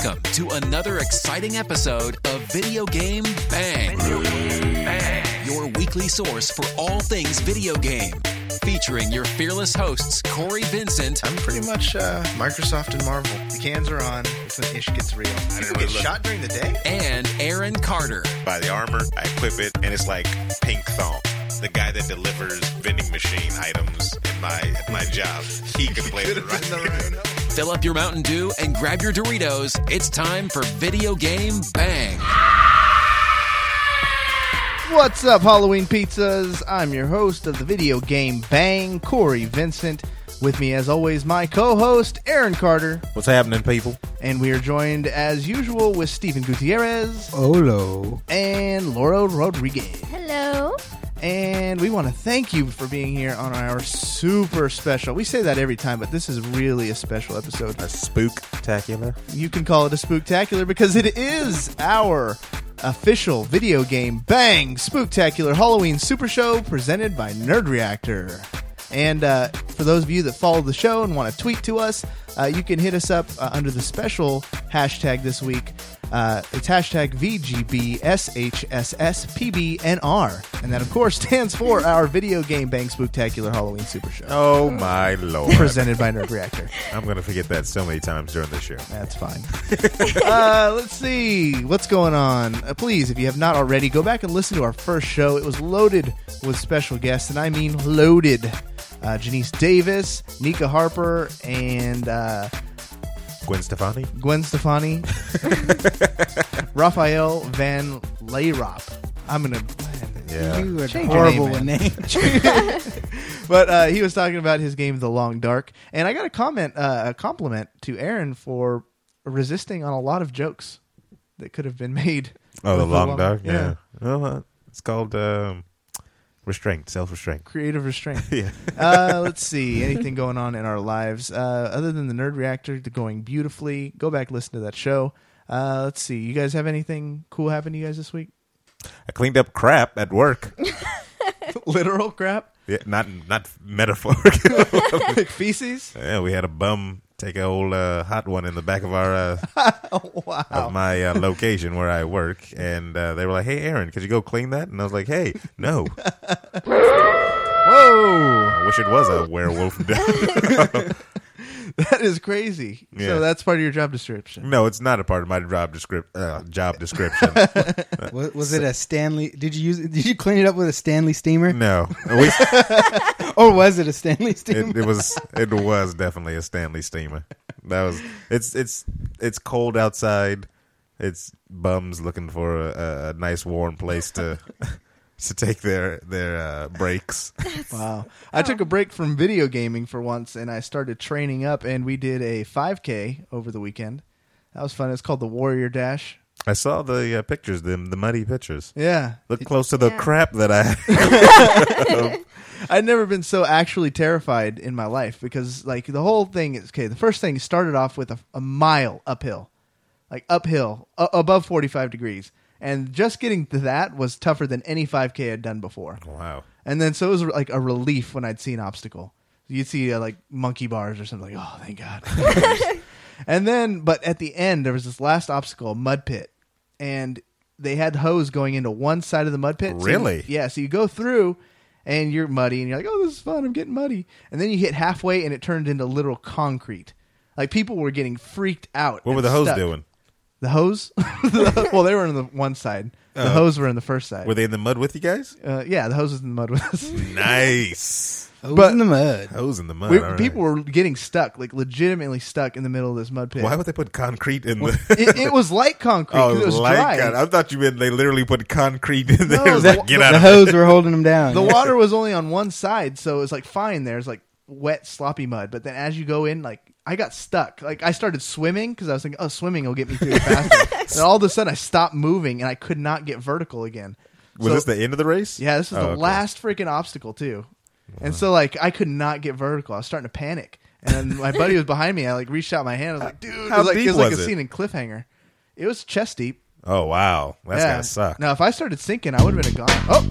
Welcome to another exciting episode of Video Game Bang. Your weekly source for all things video game. Featuring your fearless hosts, Corey Vincent. I'm pretty much Microsoft and Marvel. The cans are on. It's when ish gets real. People get shot during the day? And Aaron Carter. Buy the armor, I equip it, and it's like pink thong. The guy that delivers vending machine items at my job, he can play the right. Fill up your Mountain Dew and grab your Doritos. It's time for Video Game Bang. What's up, Halloween pizzas? I'm your host of the Video Game Bang, Corey Vincent. With me, as always, my co-host, Aaron Carter. What's happening, people? And we are joined, as usual, with Steven Gutierrez. Hello. And Laura Rodriguez. Hello. And we want to thank you for being here on our super special. We say that every time, but this is really a special episode. A spooktacular? You can call it a spooktacular because it is our official Video Game Bang Spooktacular Halloween Super Show presented by Nerd Reactor. And for those of you that follow the show and want to tweet to us, you can hit us up under the special hashtag this week. It's hashtag VGBSHSSPBNR. And that, of course, stands for our Video Game Bang Spooktacular Halloween Super Show. Oh, my Lord. Presented by Nerd Reactor. I'm going to forget that so many times during the show. That's fine. Let's see what's going on. Please, if you have not already, go back and listen to our first show. It was loaded with special guests, and I mean loaded. Janice Davis, Nika Harper, and Gwen Stefani, Raphael Van Leyrop. I'm gonna. Yeah, You are Change horrible your name, with names. But he was talking about his game, The Long Dark, and I got a compliment to Aaron for resisting on a lot of jokes that could have been made. Oh, The with Long Dark. Yeah. Well, it's called restraint, self-restraint. Creative restraint. Yeah. Let's see. Anything going on in our lives other than the Nerd Reactor going beautifully? Go back, listen to that show. Let's see. You guys have anything cool happen to you guys this week? I cleaned up crap at work. Literal crap? Yeah, not metaphorical. Like feces? Yeah, we had a bum take a old hot one in the back of our Wow. of my location where I work, and they were like, "Hey, Aaron, could you go clean that?" And I was like, "Hey, no." Whoa. I wish it was a werewolf. That is crazy. Yeah. So that's part of your job description. No, it's not a part of my job description. Was it a Stanley? Did you clean it up with a Stanley steamer? No, Or was it a Stanley steamer? it was definitely a Stanley steamer. It's cold outside. It's bums looking for a nice warm place to take their breaks. Wow. I took a break from video gaming for once, and I started training up, and we did a 5K over the weekend. That was fun. It's called the Warrior Dash. I saw the pictures, the muddy pictures. Yeah. Look close to the crap that I had. I'd never been so actually terrified in my life because, like, the whole thing is, okay, the first thing started off with a mile uphill. Like, uphill, above 45 degrees. And just getting to that was tougher than any 5K I'd done before. Wow. And then so it was like a relief when I'd see an obstacle. You'd see like monkey bars or something. Like, oh, thank God. And then, but at the end, there was this last obstacle, a mud pit. And they had hose going into one side of the mud pit. Really? So you go through and you're muddy and you're like, oh, this is fun. I'm getting muddy. And then you hit halfway and it turned into literal concrete. Like people were getting freaked out. What were the hose stuck. doing? The hose? Well, they were on the one side. The hose were in the first side. Were they in the mud with you guys? Yeah, the hose was in the mud with us. Nice. Hose in the mud. Hose in the mud. all right. People were getting stuck, like legitimately stuck in the middle of this mud pit. Why would they put concrete in the... It was like concrete because it was dry. I thought you meant they literally put concrete in there. No, It was like, get out The of hose were holding them down. The water was only on one side, so it was like fine. There's like wet, sloppy mud. But then as you go in, like I got stuck. Like I started swimming because I was thinking, oh, swimming will get me through faster. And all of a sudden, I stopped moving and I could not get vertical again. Was this the end of the race? Yeah, this was the okay. last freaking obstacle too. And so like I could not get vertical. I was starting to panic. And then my buddy was behind me. I like reached out my hand. I was like, dude, How it deep was like was a it? scene in Cliffhanger. It was chest deep. Oh, wow. That's gotta suck. Now, if I started sinking, I would have been gone. Oh,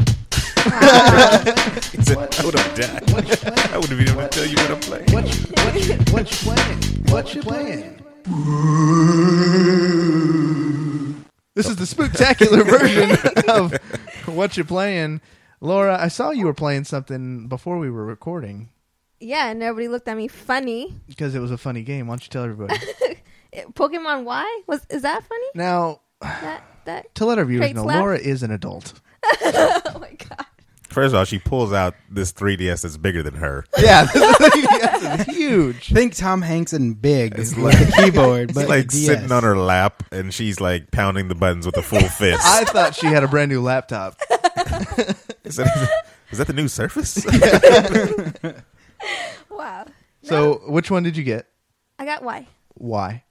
I would have died. I would have been able to tell you what I'm playing. what you playing? What you playing? This is the spooktacular version of what you're playing. Laura, I saw you were playing something before we were recording Yeah, and everybody looked at me funny. because it was a funny game. Why don't you tell everybody? Pokemon Y? Is that funny? Now, That to let our viewers Craig's know, laugh? Laura is an adult. Oh my god. First of all, she pulls out this 3DS that's bigger than her. Yeah, this is huge. Think Tom Hanks and big with the keyboard, but It's like the DS. sitting on her lap, and she's like pounding the buttons with a full fist. I thought she had a brand new laptop. Is that the new Surface? Wow. So, which one did you get? I got Y. Why?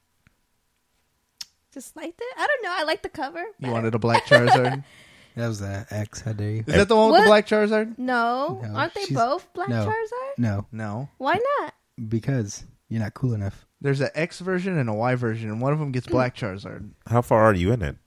Just liked it. I don't know. I like the cover. You better. wanted a black Charizard? That was the X. How dare you? Is that the one with What? the black Charizard? No. No, Aren't they she's- both Black no. Charizard? No, No. Why not? because you're not cool enough. There's an X version and a Y version, and one of them gets black Charizard. How far are you in it?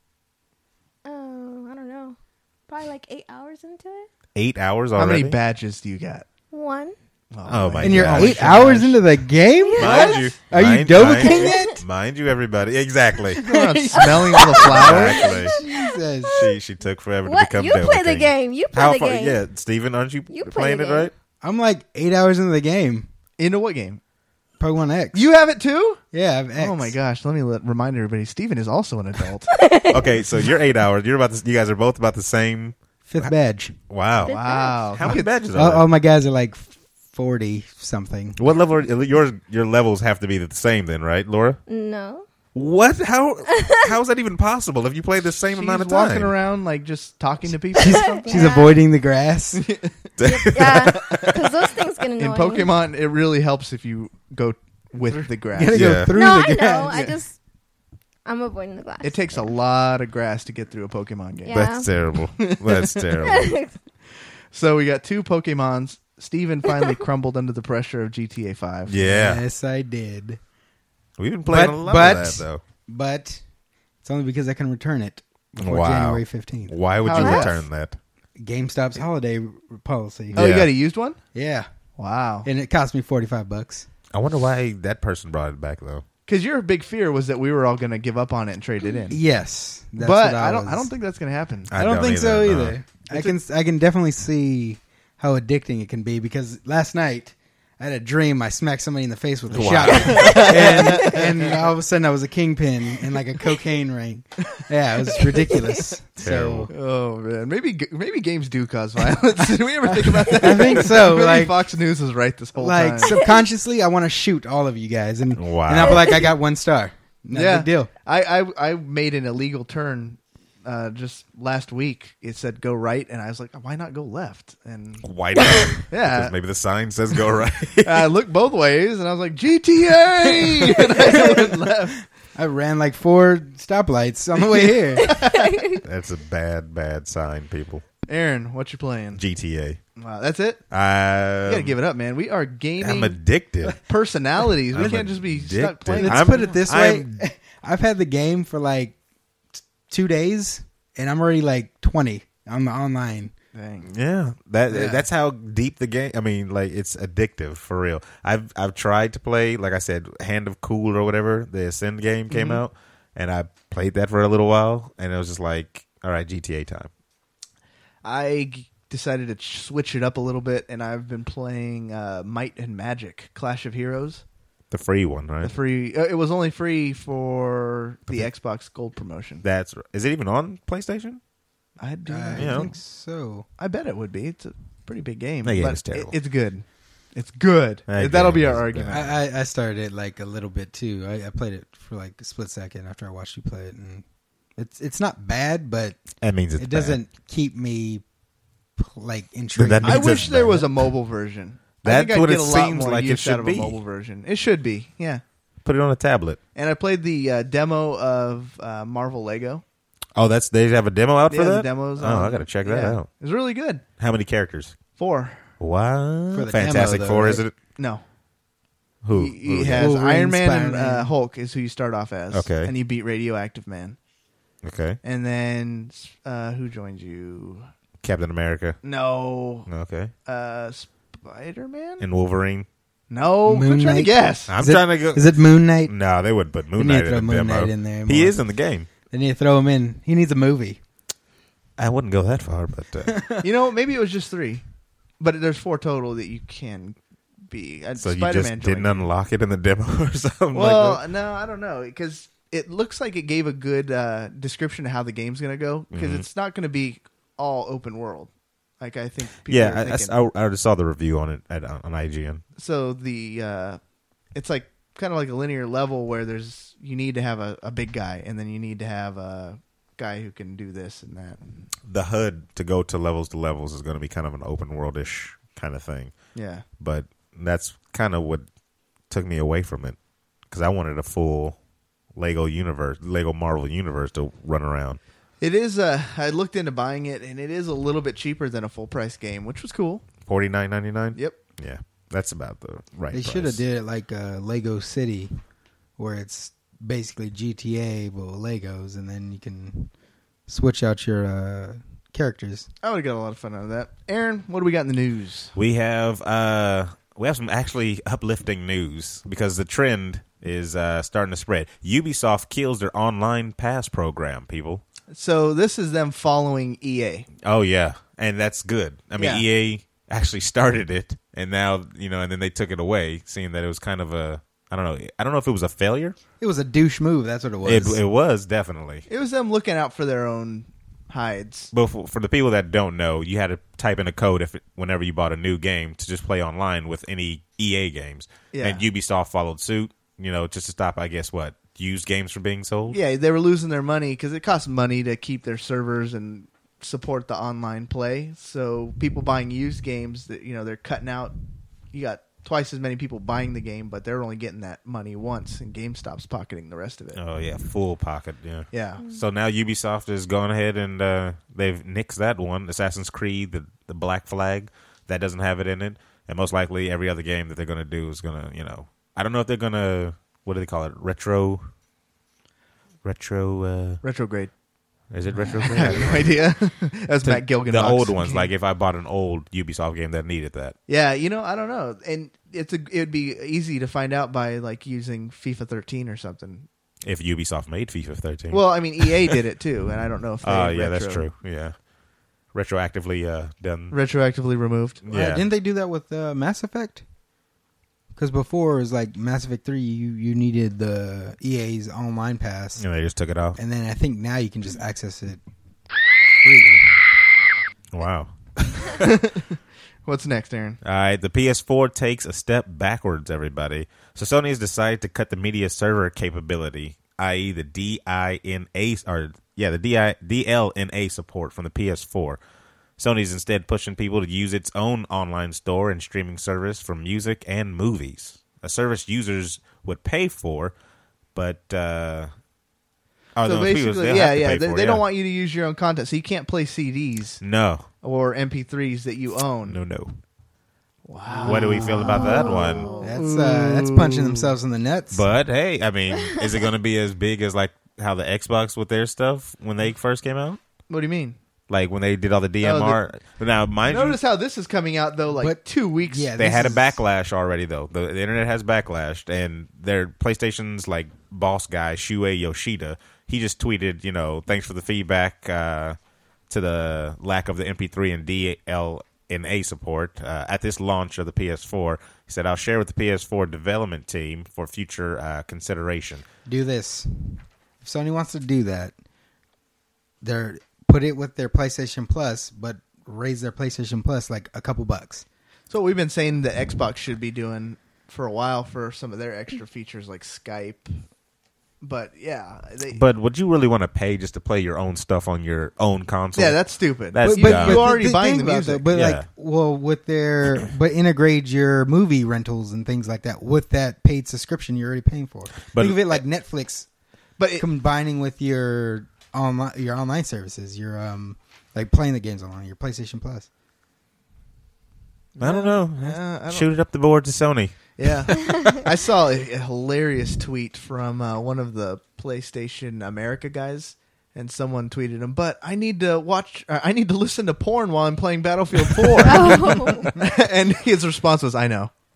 Oh, I don't know. Probably like 8 hours into it. 8 hours How already? many badges do you got? One. Oh, my And you're gosh. 8 hours into the game? Mind you, Are you mind- Dovahking mind- it? Mind you, everybody. Exactly. Going around smelling all the flowers. Exactly. Jesus. She took forever to What? become You play the Dovahking. game. You play How the far? game. Yeah, Steven, aren't you, You play playing the it game. right? I'm like 8 hours into the game. Into what game? Pokemon X. You have it too? Yeah, I have X. Oh my gosh! Let me remind everybody. Steven is also an adult. Okay, so you're 8 hours. You're about to, you guys are both about the same. 5th badge. Wow. Fifth Wow. How many badges are All there? my guys are like 40 something. What level? Your levels have to be the same then, right, Laura? No. What? How is that even possible if you play the same She's amount of time? walking around like just talking to people. or something. She's Yeah. avoiding the grass. Yeah. Because those things get annoying. In Pokemon, it really helps if you go with the grass. You gotta Yeah. go through No, the I grass. know. I'm avoiding the glass. It takes a lot of grass to get through a Pokemon game. Yeah. That's terrible. That's terrible. So we got two Pokemons. Steven finally crumbled under the pressure of GTA 5. Yeah, Yes, I did. we've been playing But- a lot but- of that though. But it's only because I can return it before Wow. January 15th. Why would How you is that? return that? GameStop's holiday policy. Oh, you Yeah. got a used one? Yeah. Wow. And it cost me $45. I wonder why that person brought it back though. Because your big fear was that we were all going to give up on it and trade it in. Yes. That's but what I was. don't think that's going to happen. I don't think so no. either. I can definitely see how addicting it can be because last night I had a dream I smacked somebody in the face with a Wow. shotgun, and all of a sudden I was a kingpin in like a cocaine ring. Yeah, it was ridiculous. Terrible. So Oh man, maybe games do cause violence. Did we ever think about that? I think so. Maybe Like, Fox News was right this whole like time. subconsciously, I want to shoot all of you guys, and Wow. and I'll be like, I got 1 star. Not a big deal. I made an illegal turn just last week. It said go right, and I was like, why not go left? And Why not? Yeah. Because maybe the sign says go right. I looked both ways, and I was like GTA, and I went left. I ran like 4 stoplights on the way here. That's a bad sign, people. Aaron, what you playing? GTA. Wow, that's it. You gotta give it up, man. We are gaming I'm addicted. personalities. We I'm can't just be stuck addicted. playing. Let's I'm- put it this way: I'm- I've had the game for like 2 days, and I'm already like 20. I'm online. Dang. Yeah, that's how deep the game. I mean, like it's addictive for real. I've tried to play, like I said, Hand of Cool or whatever. The Ascend game came out, and I played that for a little while, and it was just like, all right, GTA time. I decided to switch it up a little bit, and I've been playing Might and Magic: Clash of Heroes. The free one, right? The free. It was only free for the Xbox Gold promotion. Is it even on PlayStation? I do. I Yeah. think so. I bet it would be. It's a pretty big game. That game but is terrible. It's good. It's good. That That'll game be our is argument. bad. I started it like a little bit too. I played it for like a split second after I watched you play it, and it's not bad, but That means it's it bad. doesn't keep me like intrigued. That I means wish it's there bad. was a mobile version. I That's think I'd what get it a lot seems more like it use should out of be. a mobile version. It should be. Yeah. Put it on a tablet. And I played the demo of Marvel Lego. Oh, they have a demo out for Yeah, the that? demos. Oh, I got to check that yeah. out. It was really good. How many characters? 4. Wow. For the Fantastic demo, though, Four, right? is it? No. Who? He Who? has Wolverine, Iron Man and Spider-Man. Hulk is who you start off as. Okay. And you beat Radioactive Man. Okay. And then who joins you? Captain America. No. Okay. Spider-Man? And Wolverine. No, Moon I'm trying to Knight? guess. I'm trying to go. Is it Moon Knight? No, they would put Moon They need Knight to in throw the Moon demo. Knight in there He more. is in the game. They need to throw him in. He needs a movie. I wouldn't go that far, but You know, maybe it was just 3, but there's 4 total that you can be. so you Spider-Man just didn't joined. unlock it in the demo or something Well, like that. no, I don't know because it looks like it gave a good description of how the game's going to go because Mm-hmm. it's not going to be all open world. Like I think people Yeah, are thinking. I already saw the review on it on IGN. So the it's like kind of like a linear level where you need to have a big guy and then you need to have a guy who can do this and that. The HUD to go to levels is going to be kind of an open worldish kind of thing, Yeah. but that's kind of what took me away from it because I wanted a full Lego Marvel universe to run around. It is. I looked into buying it, and it is a little bit cheaper than a full price game, which was cool. $49.99. Yep. Yeah, that's about the right. They price. should have did it like Lego City, where it's basically GTA but with Legos, and then you can switch out your characters. I would have got a lot of fun out of that. Aaron, what do we got in the news? We have some actually uplifting news because the trend is starting to spread. Ubisoft kills their online pass program, people. So this is them following EA. Oh yeah, and that's good. I mean, Yeah. EA actually started it, and now and then they took it away, seeing that it was kind of a I don't know if it was a failure. It was a douche move. That's what it was. It was definitely. It was them looking out for their own hides. But for the people that don't know, you had to type in a code whenever you bought a new game to just play online with any EA games. Yeah. And Ubisoft followed suit, just to stop, I guess, used games from being sold? Yeah, they were losing their money because it costs money to keep their servers and support the online play. So people buying used games, that they're cutting out. You got twice as many people buying the game, but they're only getting that money once, and GameStop's pocketing the rest of it. Oh, yeah, full pocket, yeah. Yeah. So now Ubisoft has gone ahead and they've nixed that one, Assassin's Creed, the Black Flag, that doesn't have it in it. And most likely every other game that they're going to do is going to, I don't know if they're going to, what do they call it? Retro. Retrograde. Is it retro? I have no idea. That's Matt Gilgan. The old ones, like if I bought an old Ubisoft game that needed that. Yeah, I don't know, and it'd be easy to find out by like using FIFA 13 or something. If Ubisoft made FIFA 13. Well, I mean EA did it too, and I don't know if they. Yeah, that's true. Yeah, retroactively done. Retroactively removed. Yeah, Didn't they do that with Mass Effect? Because before it was like Mass Effect 3, you needed the EA's online pass, and they just took it off. and then I think now you can just access it freely. Wow. What's next, Aaron? All right, the PS4 takes a step backwards, everybody. So Sony has decided to cut the media server capability, i.e. the DLNA support from the PS4. Sony's instead pushing people to use its own online store and streaming service for music and movies, a service users would pay for, but So basically, they don't want you to use your own content, so you can't play CDs No. or MP3s that you own. No. Wow. What do we feel about that one? That's punching themselves in the nuts. But hey, I mean, is it going to be as big as like how the Xbox with their stuff when they first came out? What do you mean? Like when they did all the DMR. Now, mind Notice how this is coming out though, like But- 2 weeks. yeah, they this had a is- backlash already, though. The internet has backlashed, and their PlayStation's like boss guy Shuei Yoshida, he just tweeted, thanks for the feedback to the lack of the MP3 and DLNA support at this launch of the PS4. He said, "I'll share with the PS4 development team for future consideration." Do this. If Sony wants to do that, they're put it with their PlayStation Plus, but raise their PlayStation Plus like a couple bucks. So what we've been saying that Xbox should be doing for a while for some of their extra features like Skype. But yeah, But would you really want to pay just to play your own stuff on your own console? yeah, that's stupid. That's but dumb. you already the buying thing the about music. that, but Yeah. with their integrate your movie rentals and things like that with that paid subscription you're already paying for. But- Think of it like Netflix but it, combining with your online services, your like playing the games online, your PlayStation Plus. I don't know. I don't- Shoot it up the board to Sony. yeah, I saw a hilarious tweet from one of the PlayStation America guys, and someone tweeted him. But I need to listen to porn while I'm playing Battlefield 4. Oh. And his response was, "I know."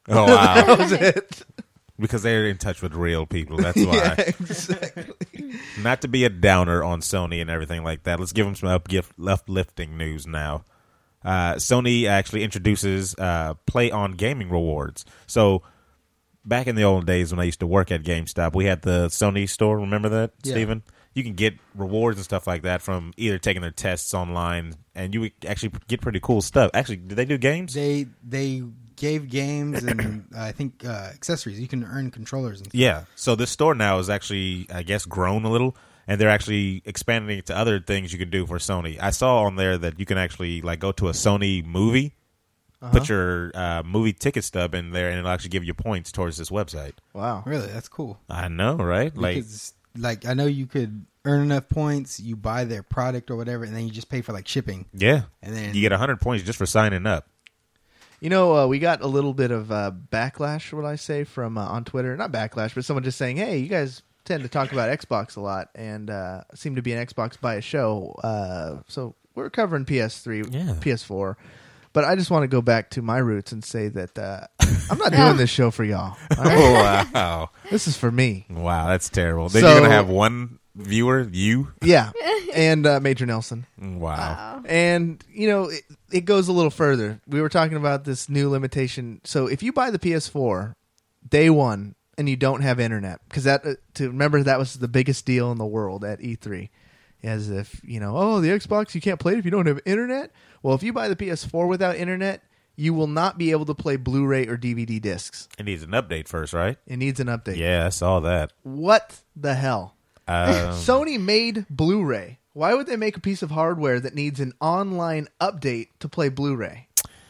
Oh, wow. That was it. Because they're in touch with real people. That's why. Yeah, exactly. Not to be a downer on Sony and everything like that. Let's give them some uplifting news now. Sony actually introduces Play on Gaming rewards. So back in the old days when I used to work at GameStop, we had the Sony store. Remember that, Yeah. Steven? You can get rewards and stuff like that from either taking their tests online, and you would actually get pretty cool stuff. Actually, did they do games? They gave games and I think accessories. You can earn controllers and stuff. Yeah. So this store now is actually, I guess, grown a little, and they're actually expanding it to other things you can do for Sony. I saw on there that you can actually like go to a Sony movie, put your movie ticket stub in there, and it'll actually give you points towards this website. Wow. Really, that's cool. I know, right? Like I know you could earn enough points, you buy their product or whatever, and then you just pay for like shipping. Yeah. And then You get 100 points just for signing up. You know, we got a little bit of backlash, what I say, from on Twitter. Not backlash, but someone just saying, hey, you guys tend to talk about Xbox a lot and seem to be an Xbox bias show. So we're covering PS3, Yeah. PS4. But I just want to go back to my roots and say that I'm not doing this show for y'all. All right? Oh, wow. This is for me. Wow, that's terrible. Then So- you're going to have one viewer, you? Yeah. And Major Nelson. Wow. And, you know, it goes a little further. We were talking about this new limitation. So if you buy the PS4 day one and you don't have internet, because to remember that was the biggest deal in the world at E3, as if, you know, oh, the Xbox, you can't play it if you don't have internet. Well, if you buy the PS4 without internet, you will not be able to play Blu-ray or DVD discs. It needs an update first, right? It needs an update. Yeah, I saw that. What the hell? Um, Sony made Blu-ray. Why would they make a piece of hardware that needs an online update to play Blu-ray?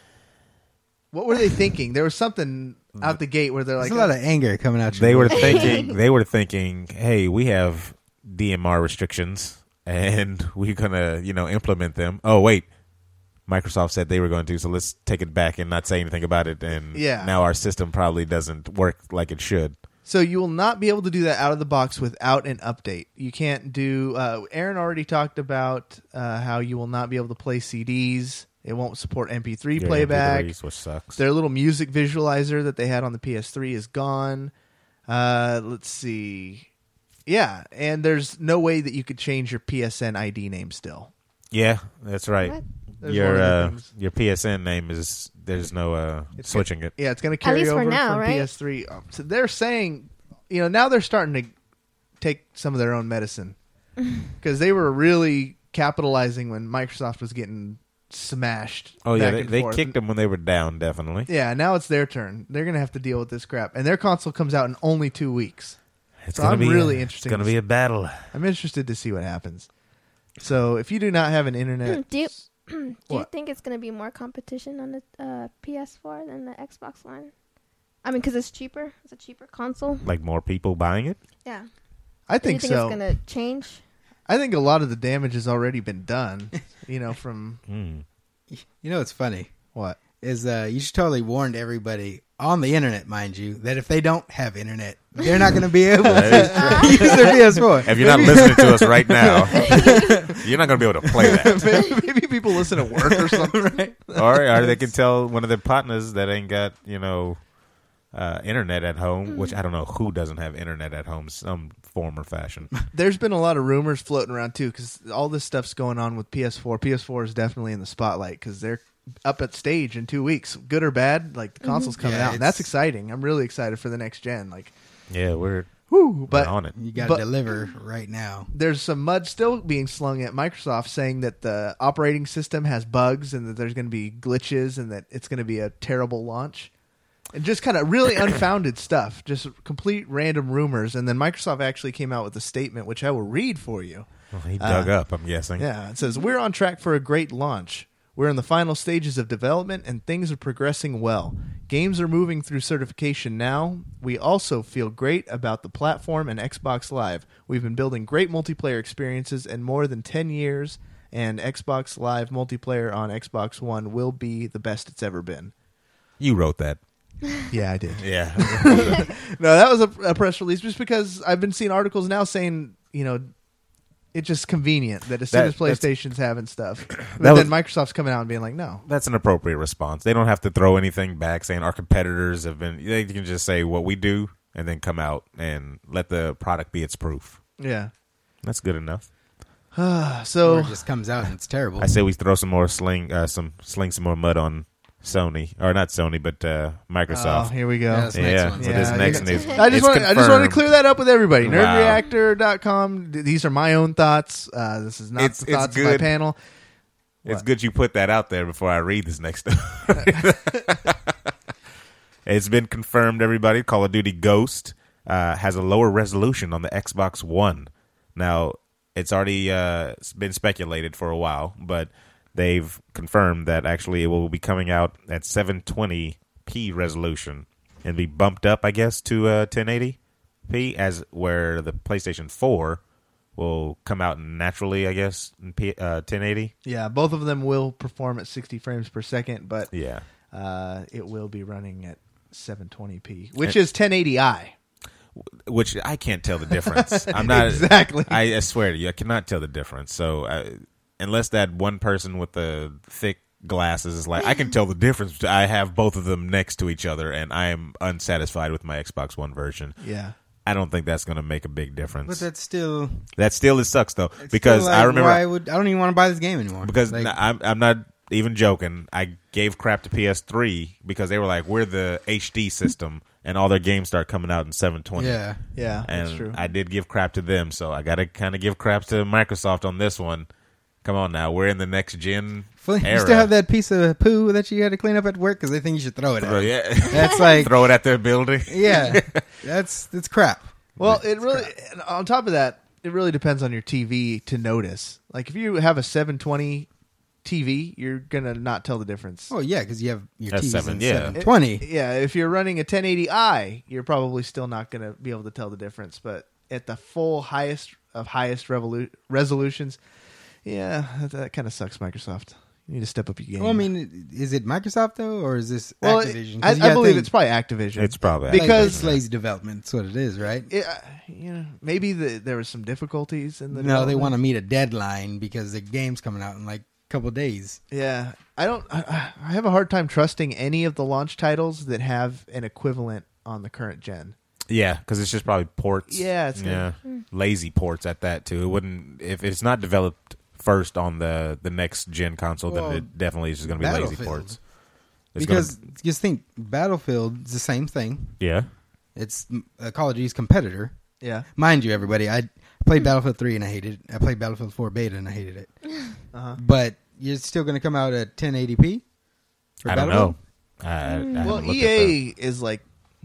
What were they thinking? There was something out the gate where they're there's like, a lot of anger coming out. They were thinking, hey, we have DMR restrictions, and we're gonna, implement them. Oh wait, Microsoft said they were going to, so let's take it back and not say anything about it. And Yeah. now our system probably doesn't work like it should. So you will not be able to do that out of the box without an update. You can't do. Aaron already talked about how you will not be able to play CDs. It won't support MP3 playback. MP3s, which sucks. Their little music visualizer that they had on the PS3 is gone. Let's see. Yeah, and there's no way that you could change your PSN ID name still. Yeah, that's right. What? There's one of the things. Your PSN name is there's no switching it. Yeah, it's going to carry least for over now, from right? PS3. So they're saying, now they're starting to take some of their own medicine because they were really capitalizing when Microsoft was getting smashed. Oh yeah, back and they forth. kicked them when they were down, definitely. Yeah, now it's their turn. They're going to have to deal with this crap, and their console comes out in only 2 weeks. It's So gonna I'm be really It's interested going to to be a battle. I'm interested to see what happens. So if you do not have an internet, Do you What? think it's going to be more competition on the PS4 than the Xbox One? I mean, because it's cheaper. It's a cheaper console. Like more people buying it. Yeah. I Do you think think so. it's going to change? I think a lot of the damage has already been done. From You know what's funny what? is you should totally warn everybody on the internet, mind you, that if they don't have internet, they're not going to be able to use their PS4. If you're not listening to us right now, you're not going to be able to play that. Maybe people listen at work or something, right? or they can tell one of their partners that ain't got internet at home, which I don't know who doesn't have internet at home, some form or fashion. There's been a lot of rumors floating around too, because all this stuff's going on with PS4. PS4 is definitely in the spotlight because they're up at stage in 2 weeks, good or bad. Like the console's coming Yeah, out, and that's it's- exciting. I'm really excited for the next gen. Like, Yeah, we're but on it. You got to But- deliver right now. there's some mud still being slung at Microsoft saying that the operating system has bugs and that there's going to be glitches and that it's going to be a terrible launch. And just kind of really unfounded stuff, just complete random rumors. And then Microsoft actually came out with a statement, which I will read for you. Well, he dug up, I'm guessing. Yeah, it says, "We're on track for a great launch. We're in the final stages of development and things are progressing well. Games are moving through certification now. We also feel great about the platform and Xbox Live. We've been building great multiplayer experiences in more than 10 years, and Xbox Live multiplayer on Xbox One will be the best it's ever been." You wrote that. Yeah, I did. Yeah. No, that was a press release just because I've been seeing articles now saying, It's just convenient that as soon as That's- PlayStation's having stuff, but That then was- Microsoft's coming out and being like, no. That's an appropriate response. They don't have to throw anything back saying our competitors have been. They can just say what we do and then come out and let the product be its proof. Yeah. That's good enough. Or So it just comes out and it's terrible. I say we throw some more sling some more mud on Sony, or not Sony, but oh, Microsoft. here we go. Yeah, that's next Yeah, one. so this Yeah, next you- news. I just it's want to confirmed. clear that up with everybody. Wow. Nerdreactor.com. These are my own thoughts. This is not It's- the it's thoughts of my good. panel. It's What? good you put that out there before I read this next stuff. It's been confirmed, everybody. Call of Duty Ghost has a lower resolution on the Xbox One. Now, it's already been speculated for a while, but they've confirmed that actually it will be coming out at 720p resolution and be bumped up, I guess, to 1080p, as where the PlayStation 4 will come out naturally, I guess, in 1080. Yeah, both of them will perform at 60 frames per second, but Yeah. it will be running at 720p, which is 1080i. Which I can't tell the difference. I'm not Exactly. I swear to you, I cannot tell the difference. So unless that one person with the thick glasses is like, I can tell the difference. I have both of them next to each other, and I am unsatisfied with my Xbox One version. Yeah. I don't think that's going to make a big difference. But that's still That still it sucks though, it's because still like, I remember why I don't even want to buy this game anymore. because Like, I'm not even joking. I gave crap to PS3 because they were like, we're the HD system, and all their games start coming out in 720. yeah, Yeah, that's And true. I did give crap to them, so I got to kind of give crap to Microsoft on this one. Come on now, we're in the next gen you era. still have that piece of poo that you had to clean up at work because they think you should throw it Bro, out. yeah. That's like, Throw it at their building. yeah, that's crap. Well, it really, and on top of that, it really depends on your TV to notice. Like if you have a 720 TV, you're gonna not tell the difference. Oh yeah, because you have your That's TV's seven, in yeah. 720. Yeah, if you're running a 1080i, you're probably still not gonna be able to tell the difference. But at the full highest resolutions, yeah, that kind of sucks. Microsoft, you need to step up your game. Well, I mean, is it Microsoft though, or is this Well, Activision? 'Cause you I gotta believe think, it's probably Activision. It's probably because- it's lazy development. That's what it is, right? Maybe there was some difficulties in the. No, they development. want to meet a deadline because the game's coming out in like a couple days. Yeah, I have a hard time trusting any of the launch titles that have an equivalent on the current gen. Yeah, because it's just probably ports. Yeah, it's lazy ports at that too. It wouldn't if it's not developed first on the next gen console, Well, then it definitely is just going to be lazy Battlefield. ports. It's Because just think, Battlefield is the same thing. yeah, It's a Call of Duty's competitor. Yeah. Mind you, everybody, I played Battlefield 3 and I hated it. I played Battlefield 4 beta and I hated it. Uh-huh. But you're still going to come out at 1080p? For I don't Battlefield? know. I Well, haven't looked at EA is like,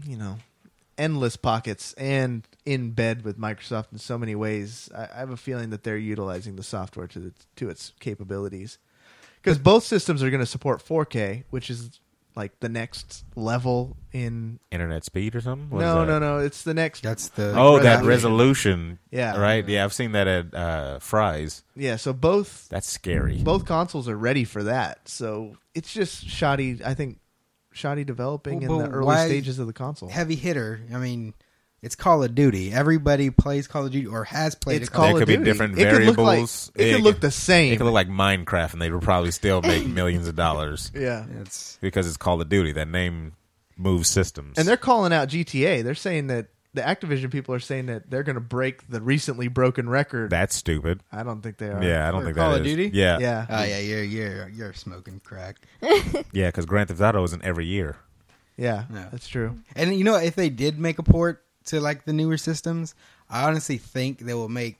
endless pockets and in bed with Microsoft in so many ways. I have a feeling that they're utilizing the software to its capabilities. Because both systems are going to support 4K, which is like the next level in. internet speed or something. What is No, that? no, no. It's the next. That's the... Oh, that resolution. resolution. Yeah. Right. Yeah, I've seen that at Fry's. Yeah, so both That's scary. consoles are ready for that. So it's just shoddy. I think shoddy developing in Well, the but early why- stages of the console. heavy hitter. I mean, it's Call of Duty. Everybody plays Call of Duty or has played It's it. Call Call There of could be Duty. different It could look like- variables. it could look the same. It could look like Minecraft, and they would probably still make millions of dollars Yeah. It's because it's Call of Duty. That name moves systems. And they're calling out GTA. They're saying that the Activision people are saying that they're going to break the recently broken record. That's stupid. I don't think they are. Yeah, I don't For think Call that of is. Duty? Yeah, Yeah. oh yeah, you're smoking crack. yeah. Because Grand Theft Auto isn't every year. Yeah, No. that's true. And if they did make a port to like the newer systems, I honestly think they will make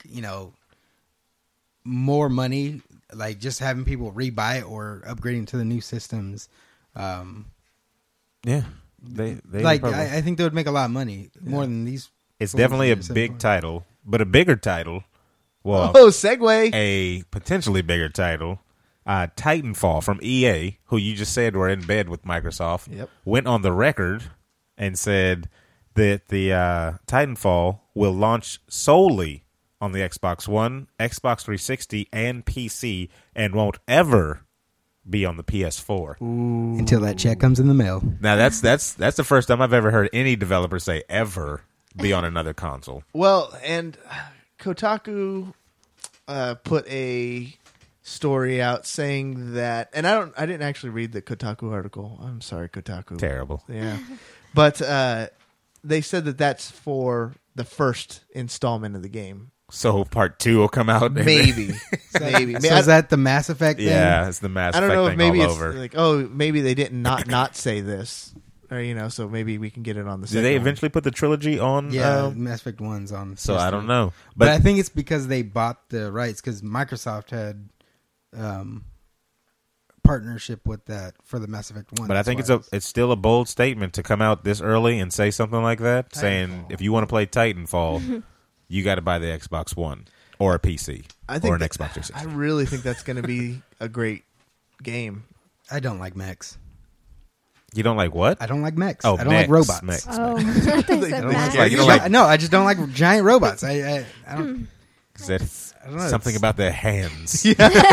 more money, like just having people rebuy it or upgrading to the new systems. Yeah, they Like probably- I think they would make a lot of money more than these. it's phones definitely a that are big 720. title, but a bigger title. Well, Oh, segue. a potentially bigger title. Titanfall from EA, who you just said were in bed with Microsoft, Yep. went on the record and said that the Titanfall will launch solely on the Xbox One, Xbox 360, and PC, and won't ever be on the PS4. Until that check comes in the mail. Now that's the first time I've ever heard any developer say ever be on another console. Well, and Kotaku, put a story out saying that, and I didn't actually read the Kotaku article. I'm sorry, Kotaku. Terrible. Yeah, but they said that that's for the first installment of the game. So part 2 will come out. Maybe. So is that the Mass Effect thing? Yeah, it's the Mass I don't Effect know if thing maybe all it's over. like, oh, maybe they didn't not say this, or so maybe we can get it on the. Did they eventually put the trilogy on? Yeah, Mass Effect 1's on. So I don't PS3. know, But I think it's because they bought the rights because Microsoft had partnership with that for the Mass Effect 1. But I think it's still a bold statement to come out this early and say something like that, saying if you want to play Titanfall, you got to buy the Xbox One or a PC or an Xbox 360. I really think that's going to be a great game. I don't like mechs. You don't like what? I don't like mechs. Oh, I don't like robots. Mechs. Oh, I thought you said Max. Like, you don't like No, I just don't like giant robots. I don't. is that I don't know, something it's- about their hands.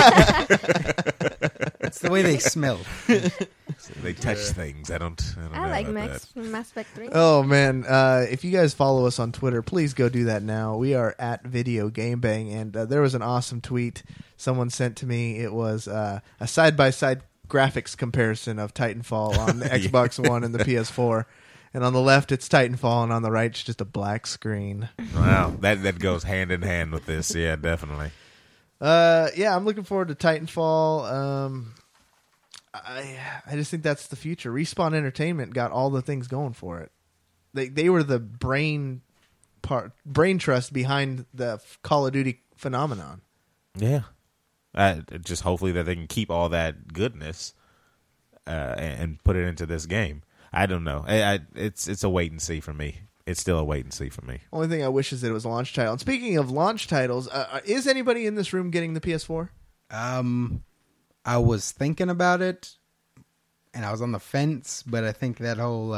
It's the way they smell. They touch things. I don't I know like about Max that. from Mass Effect 3. Oh man, if you guys follow us on Twitter, please go do that now. We are at Video Game Bang, and there was an awesome tweet someone sent to me. It was a side-by-side graphics comparison of Titanfall on the Xbox One and the PS4. And on the left, it's Titanfall, and on the right, it's just a black screen. Wow, that goes hand in hand with this. Yeah, definitely. Yeah, I'm looking forward to Titanfall. I just think that's the future. Respawn Entertainment got all the things going for it. They were the brain trust behind the Call of Duty phenomenon. Yeah. Just hopefully that they can keep all that goodness and put it into this game. I don't know. It's a wait and see for me. It's still a wait and see for me. Only thing I wish is that it was a launch title. And speaking of launch titles, is anybody in this room getting the PS4? I was thinking about it, and I was on the fence, but I think that whole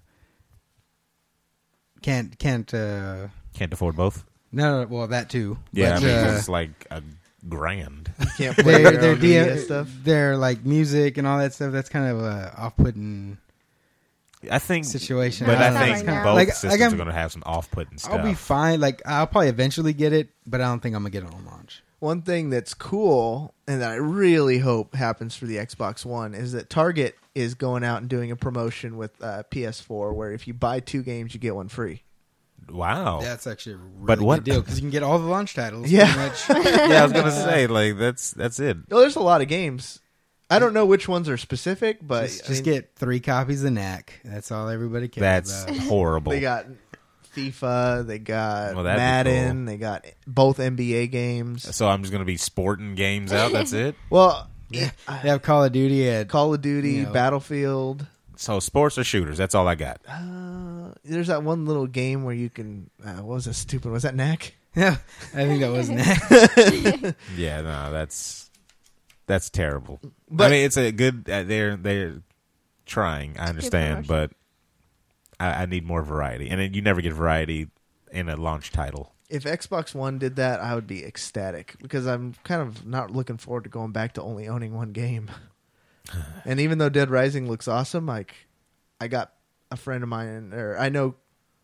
can't afford both. No, well that too. Yeah, but, I mean, it's like $1,000. Can't play your their own media stuff. their like music and all that stuff. That's kind of a off-putting I think situation. but No, I not think right now. both Like, systems I'm- are going to have some off-putting stuff. I'll be fine. Like I'll probably eventually get it, but I don't think I'm gonna get it on launch. One thing that's cool and that I really hope happens for the Xbox One is that Target is going out and doing a promotion with PS4 where if you buy 2 games, you get one free. Wow. That's actually a really But what- good deal because you can get all the launch titles. Yeah. pretty much. Yeah, I was going to say like that's it. Well, there's a lot of games. I don't know which ones are specific, but just get 3 copies of Knack. That's all everybody cares That's about. horrible. they got FIFA, they got Well, that'd be Madden, cool. they got both NBA games. So I'm just going to be sporting games out. That's it. Well, They have Call of Duty at Call of Duty, You know. Battlefield. So sports or shooters. That's all I got. There's that one little game where you can. What was that stupid? Was that Knack? Yeah, I think that was Knack. Yeah, no, that's terrible. But- I mean, it's a good. They're trying. I understand, but I need more variety, and you never get variety in a launch title. If Xbox One did that, I would be ecstatic because I'm kind of not looking forward to going back to only owning one game. And even though Dead Rising looks awesome, like I got a friend of mine, or I know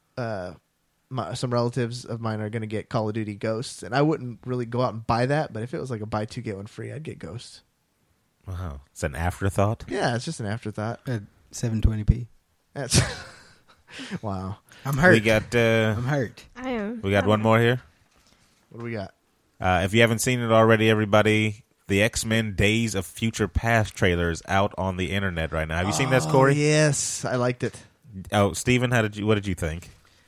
some relatives of mine are going to get Call of Duty Ghosts, and I wouldn't really go out and buy that, but if it was like a buy 2 get 1 free, I'd get Ghosts. Wow, it's an afterthought. Yeah, it's just an afterthought. At 720p. That's wow. I'm hurt. We got I'm hurt. I am. we got one more here. What do we got? If you haven't seen it already, everybody, the X-Men Days of Future Past trailer is out on the internet right now. Have you seen that, Corey? Yes, I liked it. Oh, Steven, what did you think?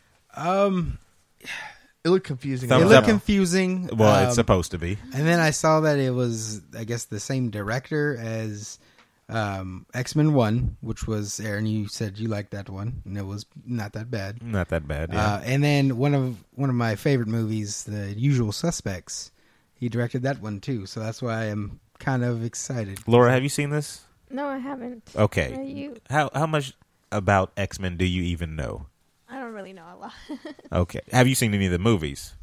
It looked confusing. Thumbs It up. looked confusing. Well, it's supposed to be. And then I saw that it was, I guess, the same director as X-Men 1, which was, Aaron, you said you liked that one, and it was not that bad. Not that bad. Yeah. And then one of my favorite movies, The Usual Suspects, he directed that one too. So that's why I'm kind of excited. Laura, have you seen this? No, I haven't. Okay. You? How much about X-Men do you even know? I don't really know a lot. Okay. Have you seen any of the movies?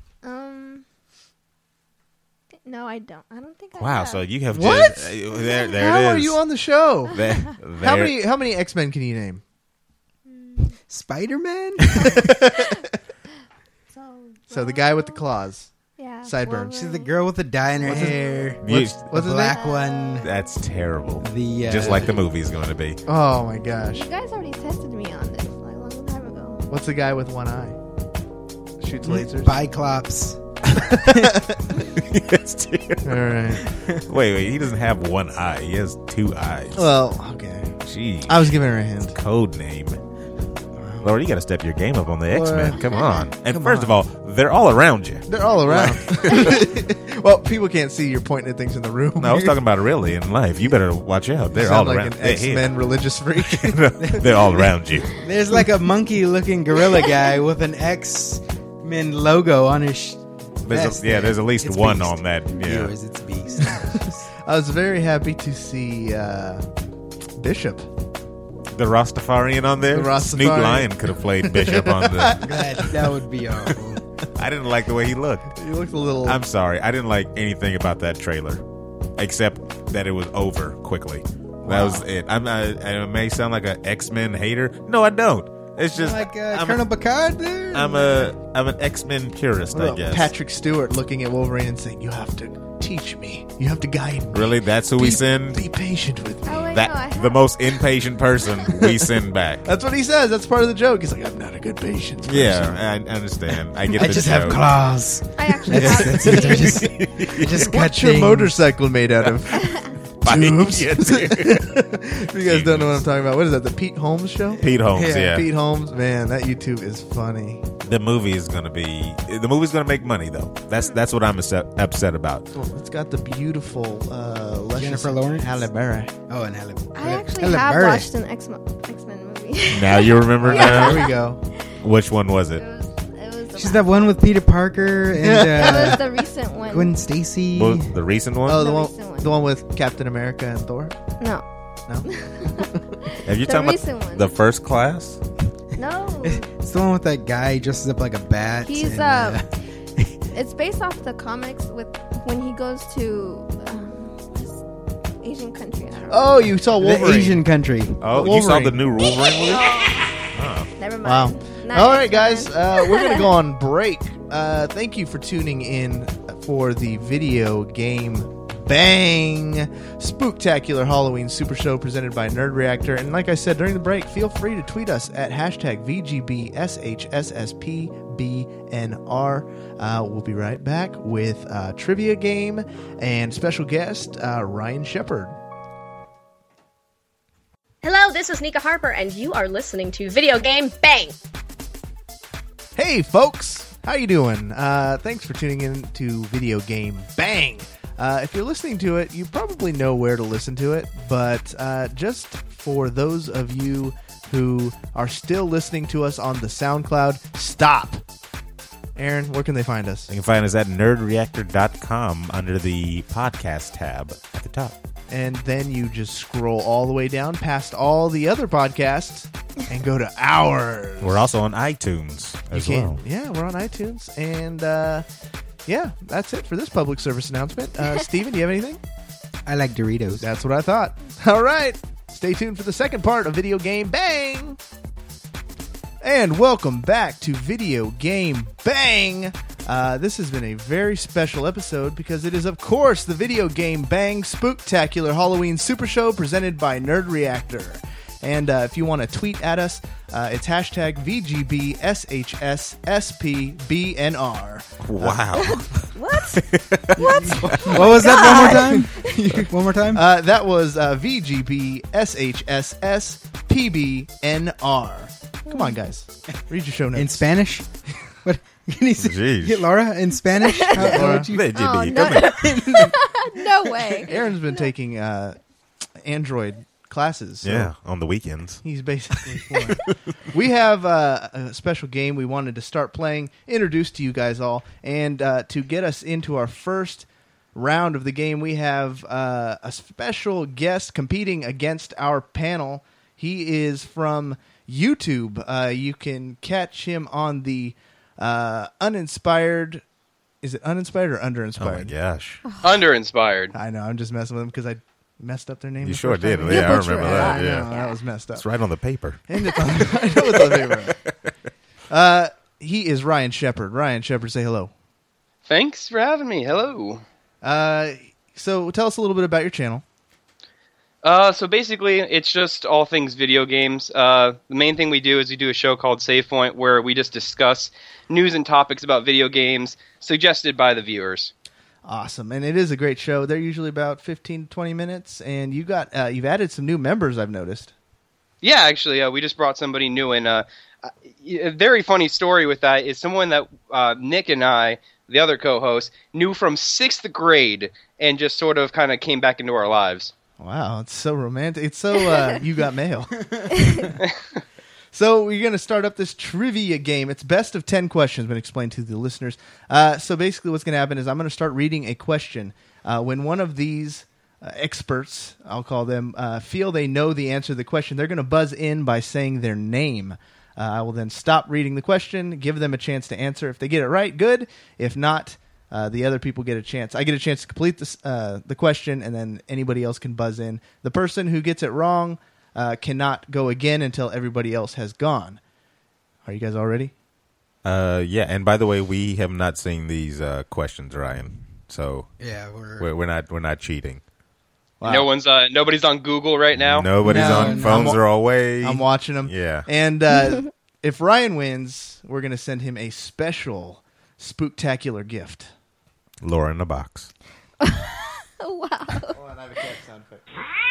No, I don't. I don't think I Wow. have. So you have What? just there. There How it is. are you on the show? There- How there- many X-Men can you name? Spider-Man? So the guy with the claws. Yeah. Yeah. Sideburns. She's the girl with the dye in her hair. What's The his name? black one. That's terrible. The Just like the movie's going to be. Oh my gosh. You guys already tested me on this like a long time ago. What's the guy with one eye? Shoots lasers. Biclops. It's terrible. All right. Wait, he doesn't have one eye. He has two eyes. Well, okay. Jeez. I was giving her a hint. Code name. Lord, you got to step your game up on the X-Men. Come on. And Come first on. of all, they're all around you. They're all around. Well, people can't see you're pointing at things in the room. No, I was talking about really in life. You better watch out. They're You all sound like around. an X-Men religious freak. They're all around you. There's like a monkey-looking gorilla guy with an X-Men logo on his vest. There's at least It's one Beast. on that. Yeah. Viewers, it's Beast. I was very happy to see Bishop. The Rastafarian on there. The Rastafarian. Snoop Lion could have played Bishop on the. that would be awful. I didn't like the way he looked. He looked a little. I'm sorry. I didn't like anything about that trailer, except that it was over quickly. That was it. I may sound like an X-Men hater. No, I don't. It's just Like I'm Colonel Picard there? I'm an X-Men purist, What I about guess. Patrick Stewart looking at Wolverine and saying, "You have to teach me. You have to guide me. Really, that's who we send. Be patient with me." Oh, wait, That no, I have. the most impatient person we send back. That's what he says. That's part of the joke. He's like, "I'm not a good patient." Yeah, I understand. I get I the just joke. have claws. I actually That's, have. that's it. I just cut What's your things. motorcycle made out of? Tubes. Yeah, If you guys don't know what I'm talking about, what is that? The Pete Holmes show? Pete Holmes, yeah. Pete Holmes, man, that YouTube is funny. The movie's gonna make money though. That's what I'm upset about. Well, it's got the beautiful luscious Jennifer Lawrence? Halle Berry. Oh, and Halle. I actually Halle have Berry. watched an X-Men movie. Now you remember There now? we go. Which one was it? It was the She's that one with Peter Parker and That was the recent one. Gwen Stacy. Well, the recent one? Oh, The the recent one, one. the one with Captain America and Thor. No. No, Have you the talking recent about one. the First Class? No. It's the one with that guy dresses up like a bat. He's and, it's based off the comics with when he goes to this Asian country. I don't know. Oh, you saw the Wolverine. Asian country. Oh, you saw the new Wolverine movie? Never mind. Wow. Not All right, X-Men. guys, we're going to go on break. Thank you for tuning in for the video game Bang Spooktacular Halloween Super Show presented by Nerd Reactor. And like I said during the break, feel free to tweet us at hashtag VGBSHSSPBNR. We'll be right back with trivia game and special guest Ryan Shepard. Hello, this is Nika Harper, and you are listening to Video Game Bang! Hey, folks! How you doing? Thanks for tuning in to Video Game Bang! If you're listening to it, you probably know where to listen to it, but just for those of you who are still listening to us on the SoundCloud, stop! Aaron, where can they find us? You can find us at nerdreactor.com under the podcast tab at the top. And then you just scroll all the way down past all the other podcasts and go to ours. We're also on iTunes as You can. well. Yeah, we're on iTunes. And yeah, that's it for this public service announcement. Steven, do you have anything? I like Doritos. That's what I thought. All right. Stay tuned for the second part of Video Game Bang. And welcome back to Video Game Bang. This has been a very special episode because it is, of course, the Video Game Bang Spooktacular Halloween Super Show presented by Nerd Reactor. And if you want to tweet at us, it's hashtag VGBSHSSPBNR. Wow. What was that? One more time? One more time? That was VGBSHSSPBNR. Come on, guys. Read your show notes. In Spanish? What? Can you say? Jeez. Get Laura in Spanish? How would you- Oh, VGB, no. come here. No way. Aaron's been taking Android classes. So Yeah, on the weekends. he's basically fluent. We have a special game we wanted to start playing, introduce to you guys all, and to get us into our first round of the game, we have a special guest competing against our panel. He is from YouTube. You can catch him on the Uninspired. Is it Uninspired or Oh my Underinspired? gosh. Underinspired. I know. I'm just messing with them because I messed up their name. You the sure first time. did. Yeah, I but remember you're that. right. Yeah. No, that was messed up. It's right on the paper. And it's on, I know it's on the paper. He is Ryan Shepard. Ryan Shepard, say hello. Thanks for having me. Hello. So tell us a little bit about your channel. So basically, it's just all things video games. The main thing we do is we do a show called Save Point, where we just discuss news and topics about video games suggested by the viewers. Awesome, and it is a great show. They're usually about 15 to 20 minutes, and you've added some new members, I've noticed. Yeah, actually, we just brought somebody new in. A very funny story with that is someone that Nick and I, the other co-host, knew from 6th grade and just sort of kind of came back into our lives. Wow, it's so romantic. It's so you got mail. So we're going to start up this trivia game. It's best of 10 questions, been explained to the listeners. So basically what's going to happen is I'm going to start reading a question. When one of these experts, I'll call them, feel they know the answer to the question, they're going to buzz in by saying their name. I will then stop reading the question, give them a chance to answer. If they get it right, good. If not, the other people get a chance. I get a chance to complete the question, and then anybody else can buzz in. The person who gets it wrong cannot go again until everybody else has gone. Are you guys all ready? Yeah, and by the way, we have not seen these questions, Ryan. So Yeah, we're not cheating. Wow. Nobody's on Google right now. Nobody's on. Phones are away. I'm watching them. Yeah. And if Ryan wins, we're going to send him a special spooktacular gift. Laura in a box. Wow. Hold on, I have a cat sound effect.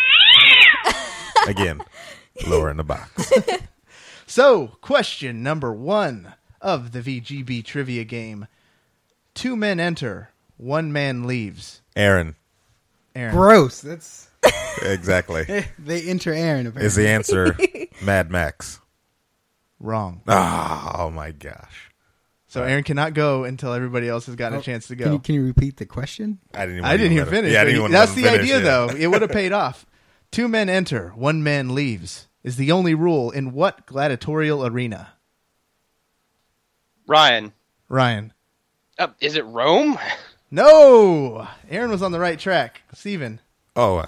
Again, Laura in a box. So, question number 1 of the VGB trivia game. 2 men enter, 1 man leaves. Aaron. Gross. That's Exactly. they enter Aaron. Apparently. Is the answer Mad Max? Wrong. Oh my gosh. So Aaron cannot go until everybody else has gotten a chance to go. Can you repeat the question? I didn't even finish. Yeah, I didn't even That's let the him finish, idea, yeah. though. It would have paid off. 2 men enter, 1 man leaves. Is the only rule in what gladiatorial arena? Ryan. Is it Rome? No! Aaron was on the right track. Steven. Oh,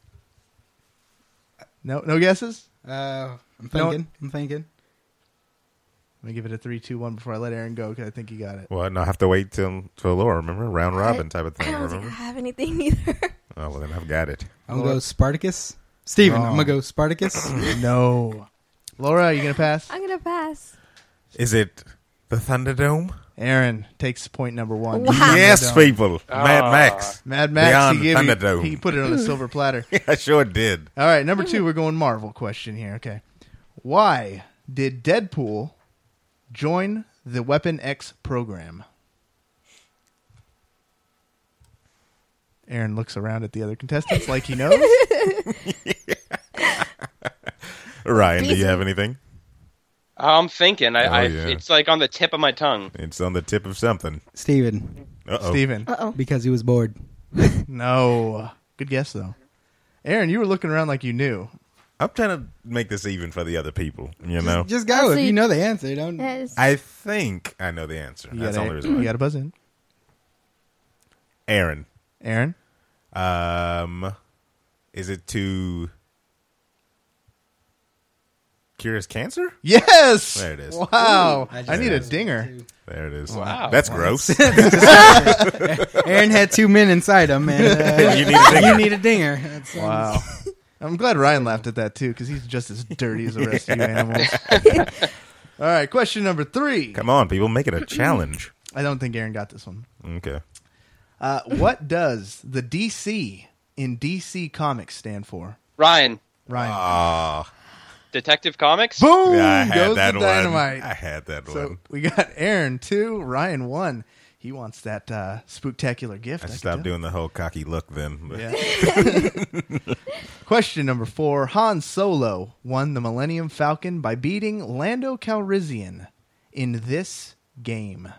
No guesses? I'm No. thinking. Let me give it a 3, 2, 1 before I let Aaron go because I think he got it. well, no, I have to wait till Laura. Remember, round robin type of I thing. don't think I Remember? have anything either. Oh well, then I've got it. I'm going to go Spartacus. Steven, Wrong. I'm going to go Spartacus. No. Laura, are you going to pass? I'm gonna pass. Is it the Thunderdome? Aaron takes point number 1. Wow. Yes, Thunderdome. people. Mad Max. Mad Max, Beyond Thunderdome. he put it on a silver platter. I sure did. All right, number 2, we're going Marvel question here. Okay. Why did Deadpool join the Weapon X program? Aaron looks around at the other contestants like he knows. Ryan, do you have anything? I'm thinking. Yeah. It's like on the tip of my tongue. It's on the tip of something. Steven, Uh-oh. Steven. Uh-oh. because he was bored. No. Good guess, though. Aaron, you were looking around like you knew. I'm trying to make this even for the other people, you know? Just go. If See- you know the answer, don't. Yes. I think I know the answer. You That's the only reason you why. got to buzz in. Aaron. Aaron? Is it to cure his cancer? Yes! There it is. Wow. Ooh, I need a dinger. There it is. Wow. That's gross. Aaron had 2 men inside him, and You need a dinger. you need a dinger. That sounds- Wow. I'm glad Ryan laughed at that, too, because he's just as dirty as the rest of you animals. All right, question number 3. Come on, people, make it a challenge. I don't think Aaron got this one. Okay. What does the DC in DC Comics stand for? Ryan. Ryan. Detective Comics? Boom! Yeah, I had goes that the one. dynamite. I had that So one. we got Aaron 2, Ryan 1. He wants that spooktacular gift. I can stopped tell. doing the whole cocky look then. But Yeah. Question number 4. Han Solo won the Millennium Falcon by beating Lando Calrissian in this game.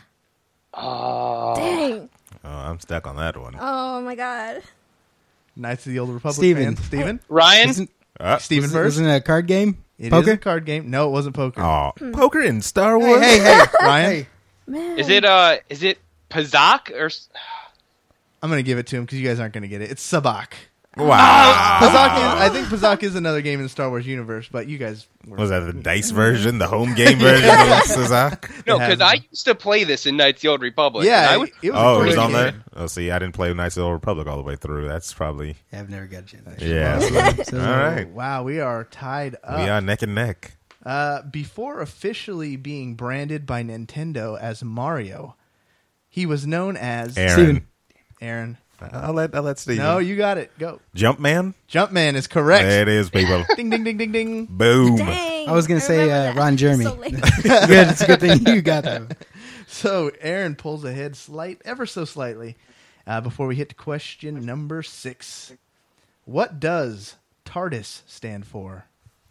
Dang. Oh, I'm stuck on that one. Oh my god. Knights of the Old Republic Steven. fans. Steven? Ryan? Isn't, Steven first. Wasn't it a card game? It Poker? is a card game. No, it wasn't poker. Oh, poker in Star Wars? Hey, Ryan? hey. Man. Is it Pazak or I'm going to give it to him because you guys aren't going to get it. It's Sabak. Wow. I think Pazak is another game in the Star Wars universe, but you guys Was that the dice version, the home game version of Sazak? No, because I used to play this in Knights of the Old Republic. Yeah, and I would, it was Oh, a it was great on game. there? Oh, see, I didn't play Knights of the Old Republic all the way through. That's probably... I've never got a chance. Yeah. So- All right. Wow, we are tied up. We are neck and neck. Before officially being branded by Nintendo as Mario, he was known as Aaron. Steven. Aaron. I'll let Steve. No, you got it. Go. Jumpman? Jumpman is correct. There it is, people. Ding, ding, ding, ding, ding. Boom. Dang. I was gonna say, remember that. Ron Jeremy. So late. Good. It's a good thing you got that. So Aaron pulls ahead ever so slightly before we hit to question number 6. What does TARDIS stand for?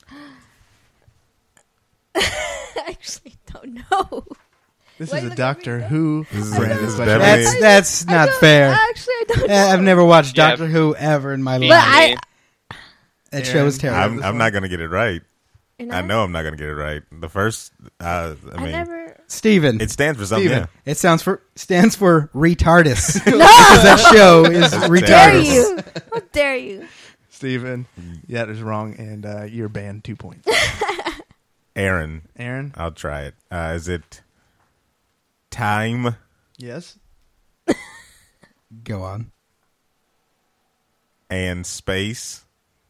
I actually don't know. This Why is you a look at Doctor me? Who This is- branded this is question. definitely- That's I not don't- fair. Actually, I don't know. I've never watched Yeah. Doctor Who ever in my Me life. But I, That show is terrible. this I'm one? not going to get it right. you know, I know I'm not going to get it right. The first, I I mean, never. Steven. it stands for something. Steven. Yeah. It stands for retardus. No! Because that show is Dare retardus. you? How dare you? Steven, that is wrong, and you're banned 2 points. Aaron, Aaron? I'll try it. Is it time Yes? Go on. and space?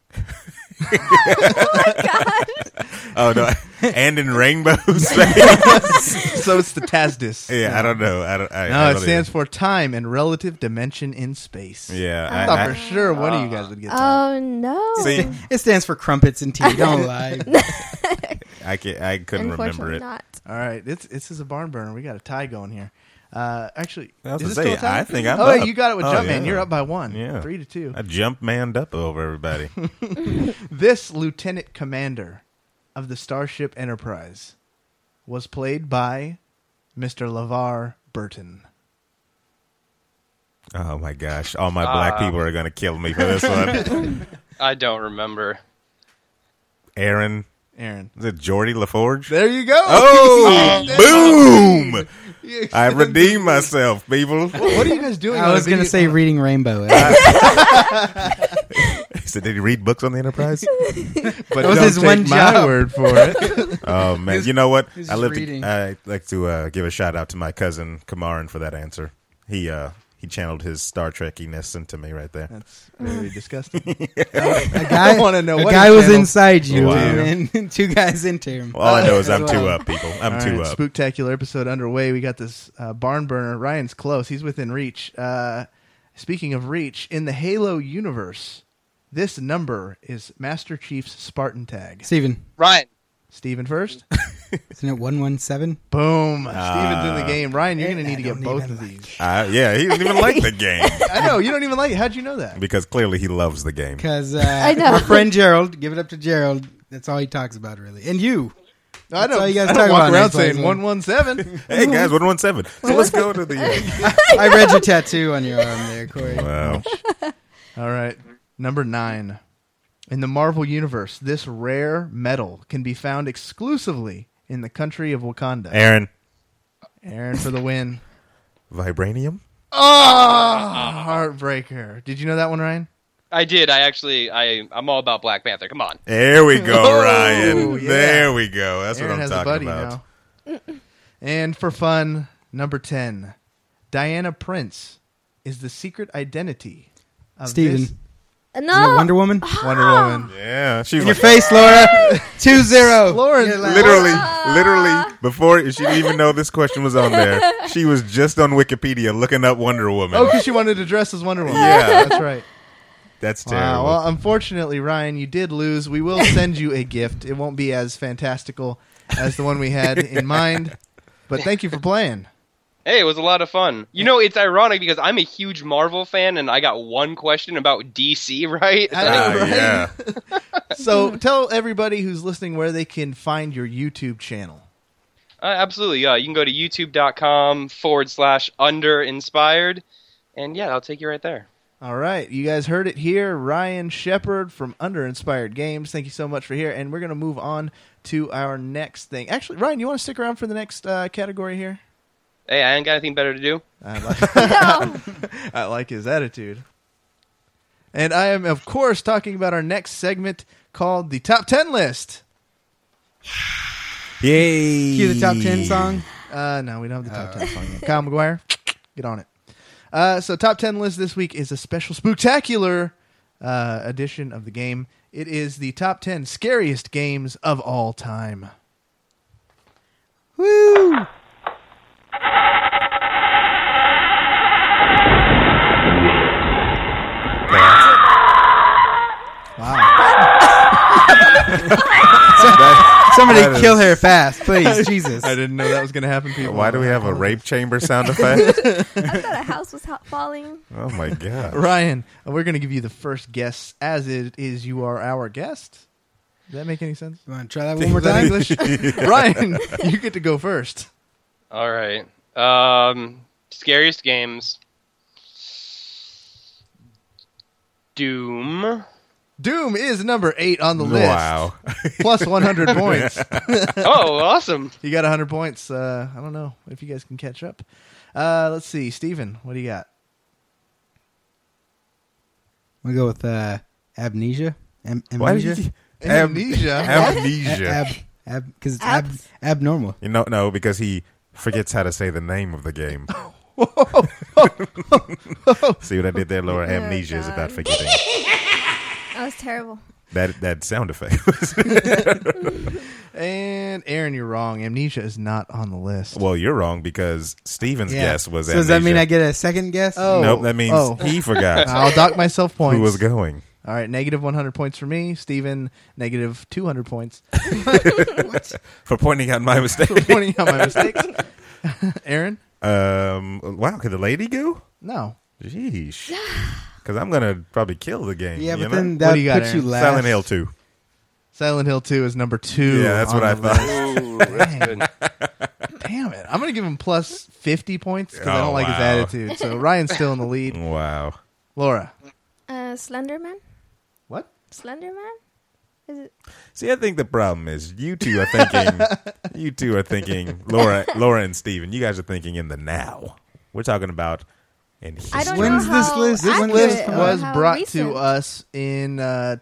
God. Oh, no. And in rainbow space? So it's the TASDIS. Yeah, I don't know. No, it stands for time and relative dimension in space. Yeah. I thought for sure one of you guys would get that. Oh no. See, It stands for crumpets and tea. Don't lie. I couldn't remember Unfortunately it. not. All right, this is a barn burner. We got a tie going here. Actually, I was is gonna it still a say, tie? I think I'm Oh, up. wait, you got it with Oh, Jumpman. yeah. You're up by 1. Yeah. 3-2. I jump manned up over everybody. This lieutenant commander of the Starship Enterprise was played by Mr. LeVar Burton. Oh my gosh! All my black people are gonna kill me for this one. I don't remember. Aaron, Aaron. is it Geordie LaForge? There you go. Oh, boom! You I redeemed myself, people. What are you guys doing? I on was a going to video- say Reading Rainbow. So did he read books on the Enterprise? but That was don't his take one my job. word for it. Oh man! You know what? he's I just live. reading. I like to give a shout out to my cousin Kamaran for that answer. He channeled his Star Trekkiness into me right there. That's very disgusting. A guy, wanna know a what guy he was channeled. inside you, Wow. and then 2 guys into him. All I know is I'm Wow. 2 up, people. I'm All 2 right, up. Spooktacular episode underway. We got this barn burner. Ryan's close. He's within reach. Speaking of reach, in the Halo universe, this number is Master Chief's Spartan tag. Steven, Ryan. Steven first. isn't it 117? Boom. Steven's in the game. Ryan, you're going to need to I get don't both even of like these. Yeah, he didn't even like the game I know. You don't even like it. How'd you know that? because clearly he loves the game. Because I know. our friend Gerald, give it up to Gerald, that's all he talks about, really. And you. I all you guys I talk don't walk about around next saying place, 117. Hey guys, 117. So let's go to the. I read your tattoo on your arm there, Corey. Wow. All right. Number 9. In the Marvel Universe, this rare metal can be found exclusively in the country of Wakanda. Aaron, Aaron for the win. vibranium. Oh, heartbreaker. Did you know that one, Ryan? I did. I'm all about Black Panther. Come on. There we go, Oh, Ryan. yeah. There we go. That's Aaron what I'm has a talking buddy about. now. And for fun, number 10. Diana Prince is the secret identity of Steven. this Isn't No. it Wonder Woman? Wonder Woman. Yeah, she's In your like, face, Laura. 2-0. Lauren, You're like- literally before she didn't even know this question was on there. She was just on Wikipedia looking up Wonder Woman. Oh, because she wanted to dress as Wonder Woman. Yeah. That's right. That's Wow. terrible. Well, unfortunately, Ryan, you did lose. We will send you a gift. It won't be as fantastical as the one we had in mind, but thank you for playing. Hey, it was a lot of fun. You know, it's ironic because I'm a huge Marvel fan, and I got one question about DC, right? I know, right? Yeah. So tell everybody who's listening where they can find your YouTube channel. Absolutely. You can go to youtube.com/underinspired, and yeah, I'll take you right there. All right. You guys heard it here. Ryan Shepard from Under Inspired Games. Thank you so much for here. And we're going to move on to our next thing. Actually, Ryan, you want to stick around for the next category here? Hey, I ain't got anything better to do. I like his attitude. And I am, of course, talking about our next segment called the Top 10 List. Yay! Cue the top 10 song. No, we don't have the top 10 song yet. Kyle McGuire, get on it. So Top 10 List this week is a special spooktacular edition of the game. It is the top 10 scariest games of all time. Woo! Somebody kill her fast, please. Jesus. I didn't know that was going to happen, people. Why do we have a rape chamber sound effect? I thought a house was falling. Oh my god. Ryan, we're going to give you the first guess, as it is you are our guest. Does that make any sense? You want to try that one more time? English? Ryan, you get to go first. All right. Scariest games. Doom. Doom is number 8 on the list. Wow. Plus 100 points. Oh, awesome. You got 100 points. I don't know if you guys can catch up. Let's see. Steven, what do you got? We'll go with amnesia. Why did Amnesia? you Amnesia. Amnesia. Because it's abnormal. You know, no, because he forgets how to say the name of the game. See what I did there, Laura? Amnesia is about forgetting. That was terrible. That sound effect. And Aaron, you're wrong. Amnesia is not on the list. Well, you're wrong because Steven's guess was So Amnesia. does that mean I get a second guess? Oh. Nope, that means he forgot I'll dock myself points. who was going. All right, negative 100 points for me. Steven, negative 200 points. For pointing out my mistake. For pointing out my mistakes. Aaron? Wow, could the lady go? No. Sheesh. Because I'm going to probably kill the game. Yeah, you but know? then What that do you got, puts you Aaron? last. Silent Hill 2. Silent Hill 2 is number 2. Yeah, that's what I on the thought. Ooh, that's good. list. Damn it. I'm going to give him plus 50 points because I Oh, don't like his wow. attitude. So Ryan's still in the lead. Wow. Laura? Slenderman? What? Slenderman? Is it? See, I think the problem is you two are thinking, Laura and Steven, you guys are thinking in the now. We're talking about in history. I don't When's know this how list? This accurate list or was how brought recent. to us in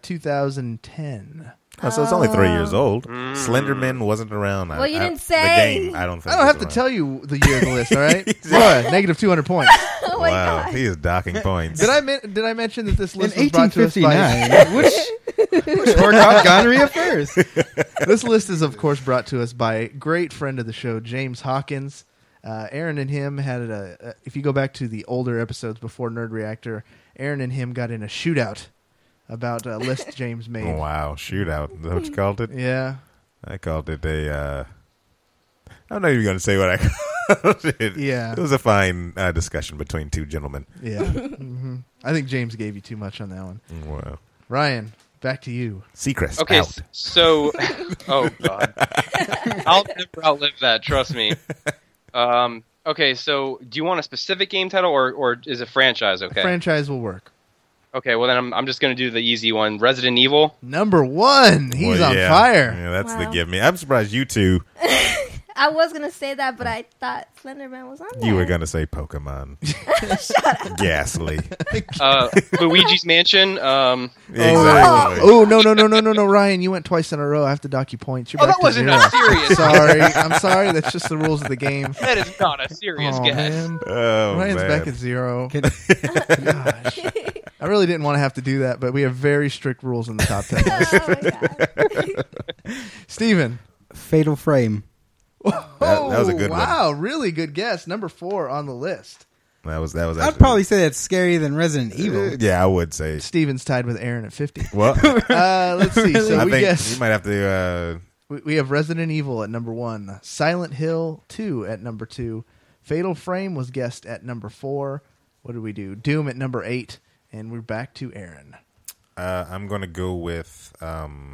2010. Oh, so it's only 3 years old. Slenderman wasn't around. Well, you didn't The say. game, I don't think. I don't have was to around. tell you the year of the list, all right? Laura, negative 200 points. Oh my Wow, god. he is docking points. Did I mention that this In list was brought to us by 1859. Which worked out gonorrhea first? This list is, of course, brought to us by a great friend of the show, James Hawkins. Aaron and him had if you go back to the older episodes before Nerd Reactor, Aaron and him got in a shootout about a list James made. Oh, wow, shootout. Is that what you called it? Yeah. I called it a. I'm not even going to say what I called it. Yeah. It was a fine discussion between two gentlemen. Yeah. I think James gave you too much on that one. Wow. Ryan, back to you. Seacrest Okay, out. so oh god, I'll never outlive that. Trust me. Okay, so do you want a specific game title or is it franchise? Okay. Franchise will work. Okay, well then I'm just gonna do the easy one. Resident Evil. Number 1. He's Well, on yeah. fire. Yeah, that's the Wow. give me. I'm surprised you two. I was gonna say that, but I thought Slenderman was on there. You were going to say Pokemon. Ghastly. Luigi's Mansion. Exactly. Oh, no, Ryan, you went twice in a row. I have to dock you points. You're Oh, back that to wasn't 0. a serious. Sorry. I'm sorry. That's just the rules of the game. That is not a serious Oh, guess. man. Oh, Ryan's man. back at 0. Can- Gosh. I really didn't want to have to do that, but we have very strict rules in the top 10 list. Oh my god. Steven. Fatal Frame. That was a good one. Wow, really good guess. Number 4 on the list. That was I'd actually- probably say that's scarier than Resident Evil. Yeah, I would say. Steven's tied with Aaron at 50. Well, Let's see. So I we think guess you might have to. we have Resident Evil at number 1, Silent Hill 2 at number 2, Fatal Frame was guessed at number 4. What did we do? Doom at number 8, and we're back to Aaron. I'm going to go with. Oh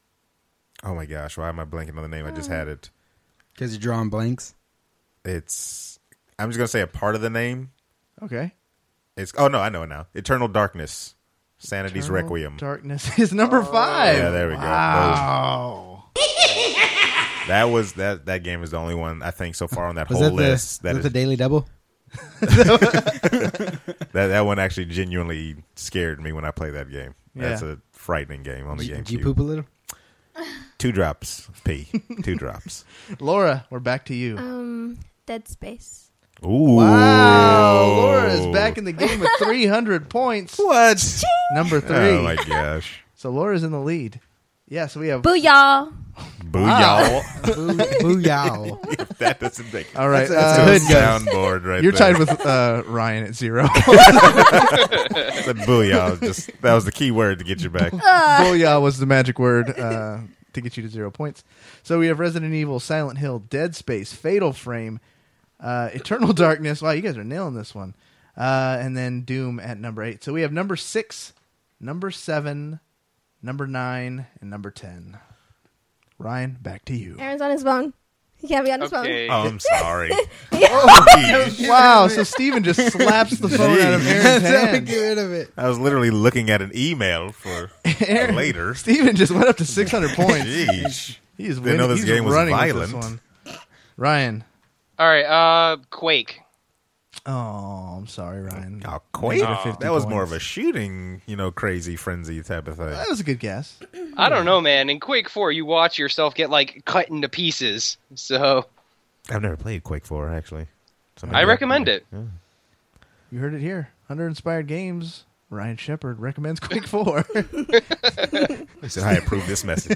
my gosh, why am I blanking on the name? I just had it. Because you're drawing blanks. It's. I'm just going to say a part of the name. Okay. It's. Oh no, I know it now. Eternal Darkness, Sanity's Eternal Requiem. Darkness is number 5. Yeah, there we go. Wow. That was that game is the only one I think so far on that Was whole that list. the Daily Double? That one actually genuinely scared me when I played that game. That's Yeah. a frightening game on the GameCube. Did you poop a little? 2 drops of pee. 2 drops. Laura, we're back to you. Dead Space. Ooh. Wow, Laura is back in the game with 300 points. What? Number 3. Oh my gosh. So Laura's in the lead. Yeah, so we have. Booyah! Booyah. Booyah. That doesn't make All right, That's a hood soundboard right you're there. tied with Ryan at 0. Said booyah. That was the key word to get you back. Booyah was the magic word to get you to 0 points. So we have Resident Evil, Silent Hill, Dead Space, Fatal Frame, Eternal Darkness. Wow, you guys are nailing this one. And then Doom at number 8. So we have number 6, number 7, number 9, and number 10. Ryan, back to you. Aaron's on his phone. He can't be on his Okay. Oh, I'm sorry. Wow, so Steven just slaps the phone out of Aaron's hand. Get rid of it. I was literally looking at an email for later. Steven just went up to 600 points. Jeez. He is Didn't winning. know this He's game was running with violent. this one. Ryan. All right, Quake. Oh, I'm sorry, Ryan. Oh, Quake? Negative 50 That was more of points. a shooting, crazy frenzy type of thing. That was a good guess. I don't know, man. In Quake 4, you watch yourself get cut into pieces. So I've never played Quake 4, actually. So I recommend it. Yeah. You heard it here. Under Inspired Games, Ryan Shepard recommends Quake 4. He said, I approve this message.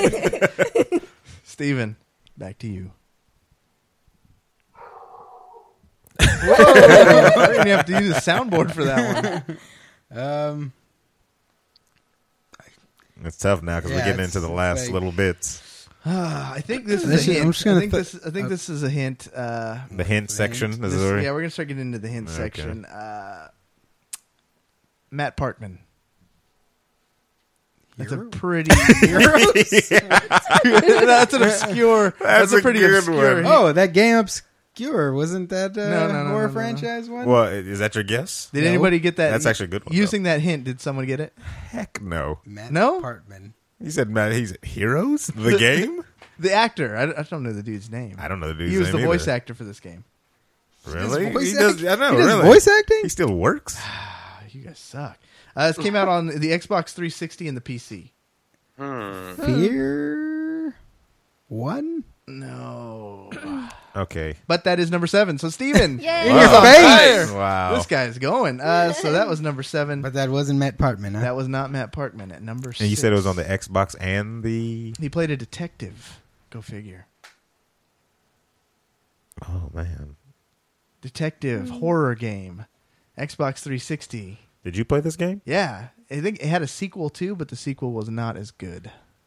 Steven, back to you. Whoa! I didn't have to use a soundboard for that one. It's tough now because we're Yeah, getting into the it's last like- little bits. I think this This is a is- hint. I'm just gonna I think this is a hint. The hint section. This- Is it yeah, we're gonna start getting into the hint Okay. section. Matt Parkman. That's a pretty. That's an obscure. That's a pretty good obscure. one. hint. Oh, that game Obscure. Wasn't that No, horror no. franchise one? Well, is that your guess? Did No. anybody get that? That's actually a good one, Using that hint, did someone get it? Heck no. Matt No? Partman. He said, "Man, he's Heroes, the game." The actor. I don't know the dude's name. I don't know the dude's He was name the voice either. actor for this game. Really? voice He does. I know. He does really. voice acting? He still works. You guys suck. This came out on the Xbox 360 and the PC. Fear 1? No. Okay. But that is number 7. So Steven. Yay. In your Wow. face! Wow. This guy's going. So that was number 7. But that wasn't Matt Partman, huh? That was not Matt Parkman at number 6. And you said it was on the Xbox and the. He played a detective. Go figure. Oh man. Detective horror game. Xbox 360. Did you play this game? Yeah. I think it had a sequel too, but the sequel was not as good.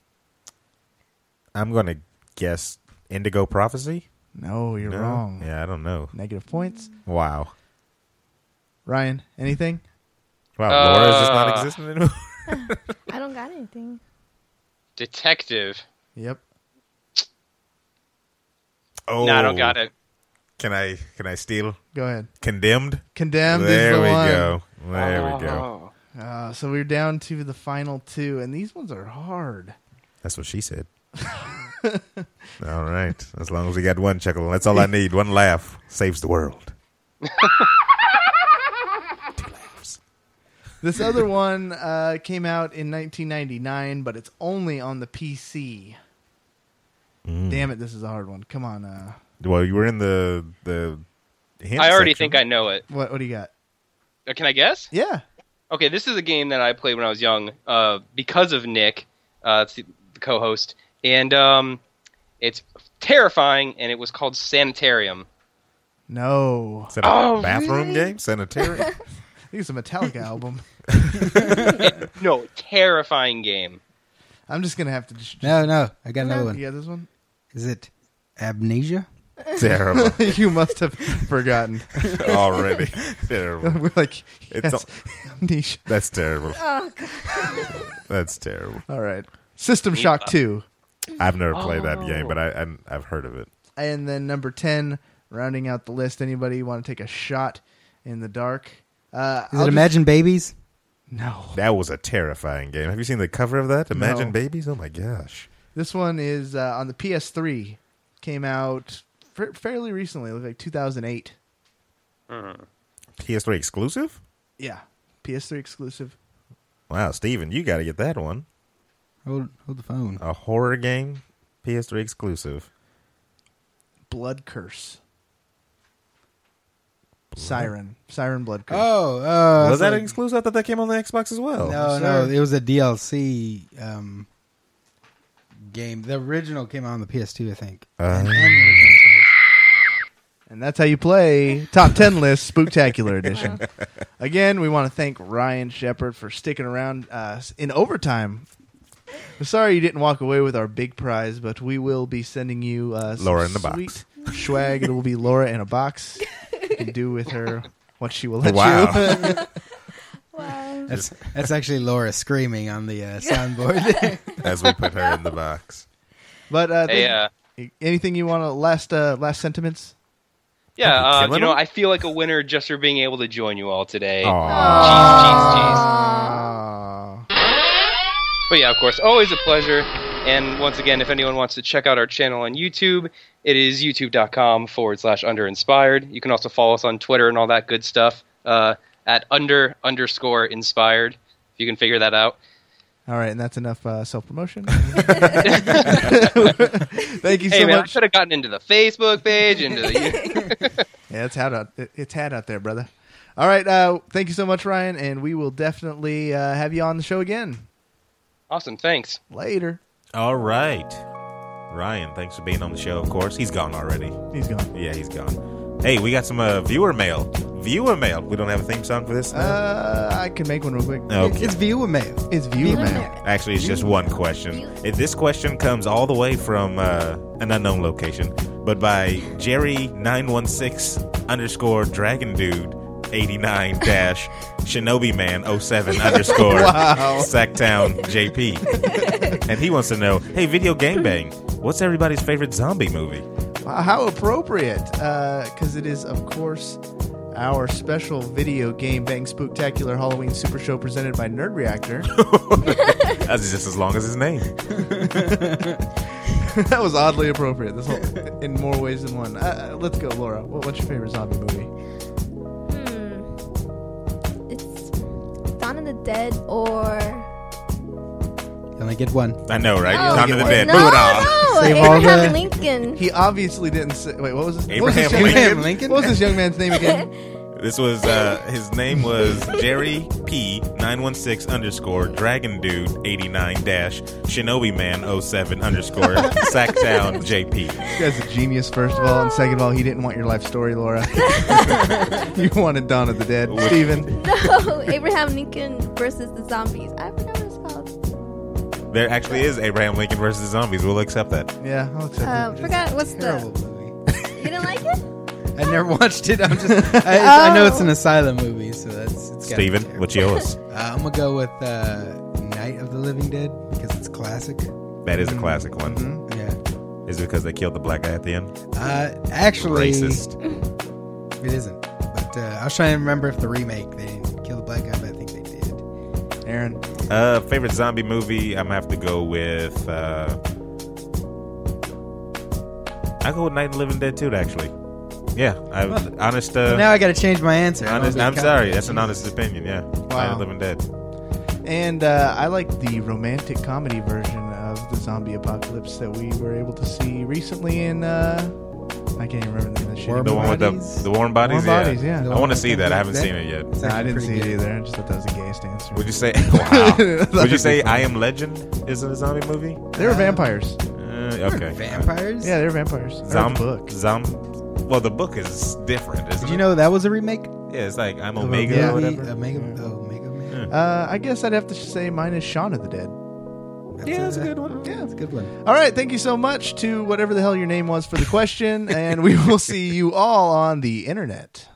I'm gonna guess Indigo Prophecy. No, you're No? wrong. Yeah, I don't know. Negative points. Wow. Ryan, anything? Wow. Laura's just not existing anymore. I don't got anything. Detective. Yep. Oh. No, I don't got it. Can I steal? Go ahead. Condemned. Condemned There is the we one. go. There we go. So we're down to the final 2, and these ones are hard. That's what she said. All right. As long as we got one chuckle, that's all I need. One laugh saves the world. 2 laughs. This other one came out in 1999, but it's only on the PC. Damn it, this is a hard one. Come on. Well, you were in the hint I already section. think I know it. What do you got? Can I guess? Yeah. Okay, this is a game that I played when I was young because of Nick, it's the co-host, and it's terrifying, and it was called Sanitarium. No. Is that a bathroom game? Sanitarium? I think it's a Metallica album. No, terrifying game. I'm just going to have to... Just, No, I got another You one. got this one? Is it Amnesia? Terrible. You must have forgotten. Already. Terrible. We're like, It's yes, amnesia. That's terrible. Oh, God. That's terrible. All right. System Shock 2. I've never played that game, but I've heard of it. And then number 10, rounding out the list. Anybody want to take a shot in the dark? Is it Imagine Babies? No. That was a terrifying game. Have you seen the cover of that? Imagine No. Babies? Oh my gosh. This one is on the PS3. Came out fairly recently. It looked like 2008. PS3 exclusive? Yeah, PS3 exclusive. Wow, Steven, you got to get that one. Hold the phone. A horror game, PS3 exclusive. Blood Curse. Siren Blood Curse. Oh, Was that an exclusive? I thought that came on the Xbox as well. No, it was a DLC game. The original came out on the PS2, I think. And the original And that's how you play Top 10 List Spooktacular Edition. Again, we want to thank Ryan Shepard for sticking around in overtime. We're sorry you didn't walk away with our big prize, but we will be sending you Laura in the sweet swag. It will be Laura in a box. You can do with her what she will let you. Wow. That's actually Laura screaming on the soundboard as we put her in the box. But anything you want to last sentiments? Yeah, I feel like a winner just for being able to join you all today. Jeez. But yeah, of course, always a pleasure. And once again, if anyone wants to check out our channel on YouTube, it is youtube.com/underinspired. You can also follow us on Twitter and all that good stuff at _inspired, if you can figure that out. All right, and that's enough self-promotion. Thank you so much. I should have gotten into the Facebook page. Yeah, it's hot out there, brother. All right, thank you so much, Ryan, and we will definitely have you on the show again. Awesome, thanks. Later. All right. Ryan, thanks for being on the show, of course. He's gone already. He's gone. Yeah, he's gone. Hey, we got some viewer mail. Viewer mail. We don't have a theme song for this? I can make one real quick. Okay. It's viewer mail. It's viewer mail. Actually, it's just one question. This question comes all the way from an unknown location, but by Jerry916_Dragon Dude 89-Shinobi Man 07_ Sacktown JP. And he wants to know, hey, Video Game Bang, what's everybody's favorite zombie movie? How appropriate, because it is, of course, our special Video Game Bang Spooktacular Halloween Super Show presented by Nerd Reactor. That's just as long as his name. That was oddly appropriate. This whole, in more ways than one. Let's go, Laura. What's your favorite zombie movie? It's Dawn of the Dead or... You only get one. I know, right? Oh. Dawn of the Dead. No, Move it on. Save all Abraham the- Lincoln. He obviously didn't say... Wait, what was his name? Abraham Lincoln? What was this young man's name again? This was, his name was Jerry P916_Dragon Dude 89-Shinobi Man 07_ Sacktown JP. This guy's a genius, first of all. And second of all, he didn't want your life story, Laura. You wanted Dawn of the Dead. Steven? No, Abraham Lincoln versus the zombies. I forgot what it's called. There actually is Abraham Lincoln versus the zombies. We'll accept that. Yeah, I'll accept it. Forgot what's Terrible the... movie. You didn't like it? I never watched it. I'm just. I know it's an asylum movie, so it's. Gotta be Steven, terrible. what's yours? I'm gonna go with Night of the Living Dead because it's classic. That is a classic one. Mm-hmm. Yeah. Is it because they killed the black guy at the end? Actually, Racist. It isn't. But I was trying to remember if the remake they didn't kill the black guy, but I think they did. Aaron? Favorite zombie movie? I'm gonna have to go with. I go with Night of the Living Dead too. Actually, yeah. Honest. Now I got to change my answer. Honest, I'm sorry. That's an honest opinion. Yeah. Night of the Living Dead. And I like the romantic comedy version of the zombie apocalypse that we were able to see recently in. I can't even remember the name of the shit. Warm The one with Bodies? the warm bodies. Warm Bodies, yeah. I want to see that. I haven't seen it yet. It's No, I actually didn't see pretty it good. either. I just thought that was a gayest answer. Would you say? Wow. Would you say I Am Legend is a zombie movie? They were vampires. Okay. Vampires? Yeah, they were vampires. I read the book. Well, the book is different, isn't Did it? you know that was a remake? Yeah, it's like I'm Of a Omega movie? or whatever. Omega Man. I guess I'd have to say mine is Shaun of the Dead. That's a good one. Yeah, that's a good one. All right, thank you so much to whatever the hell your name was for the question, and we will see you all on the internet.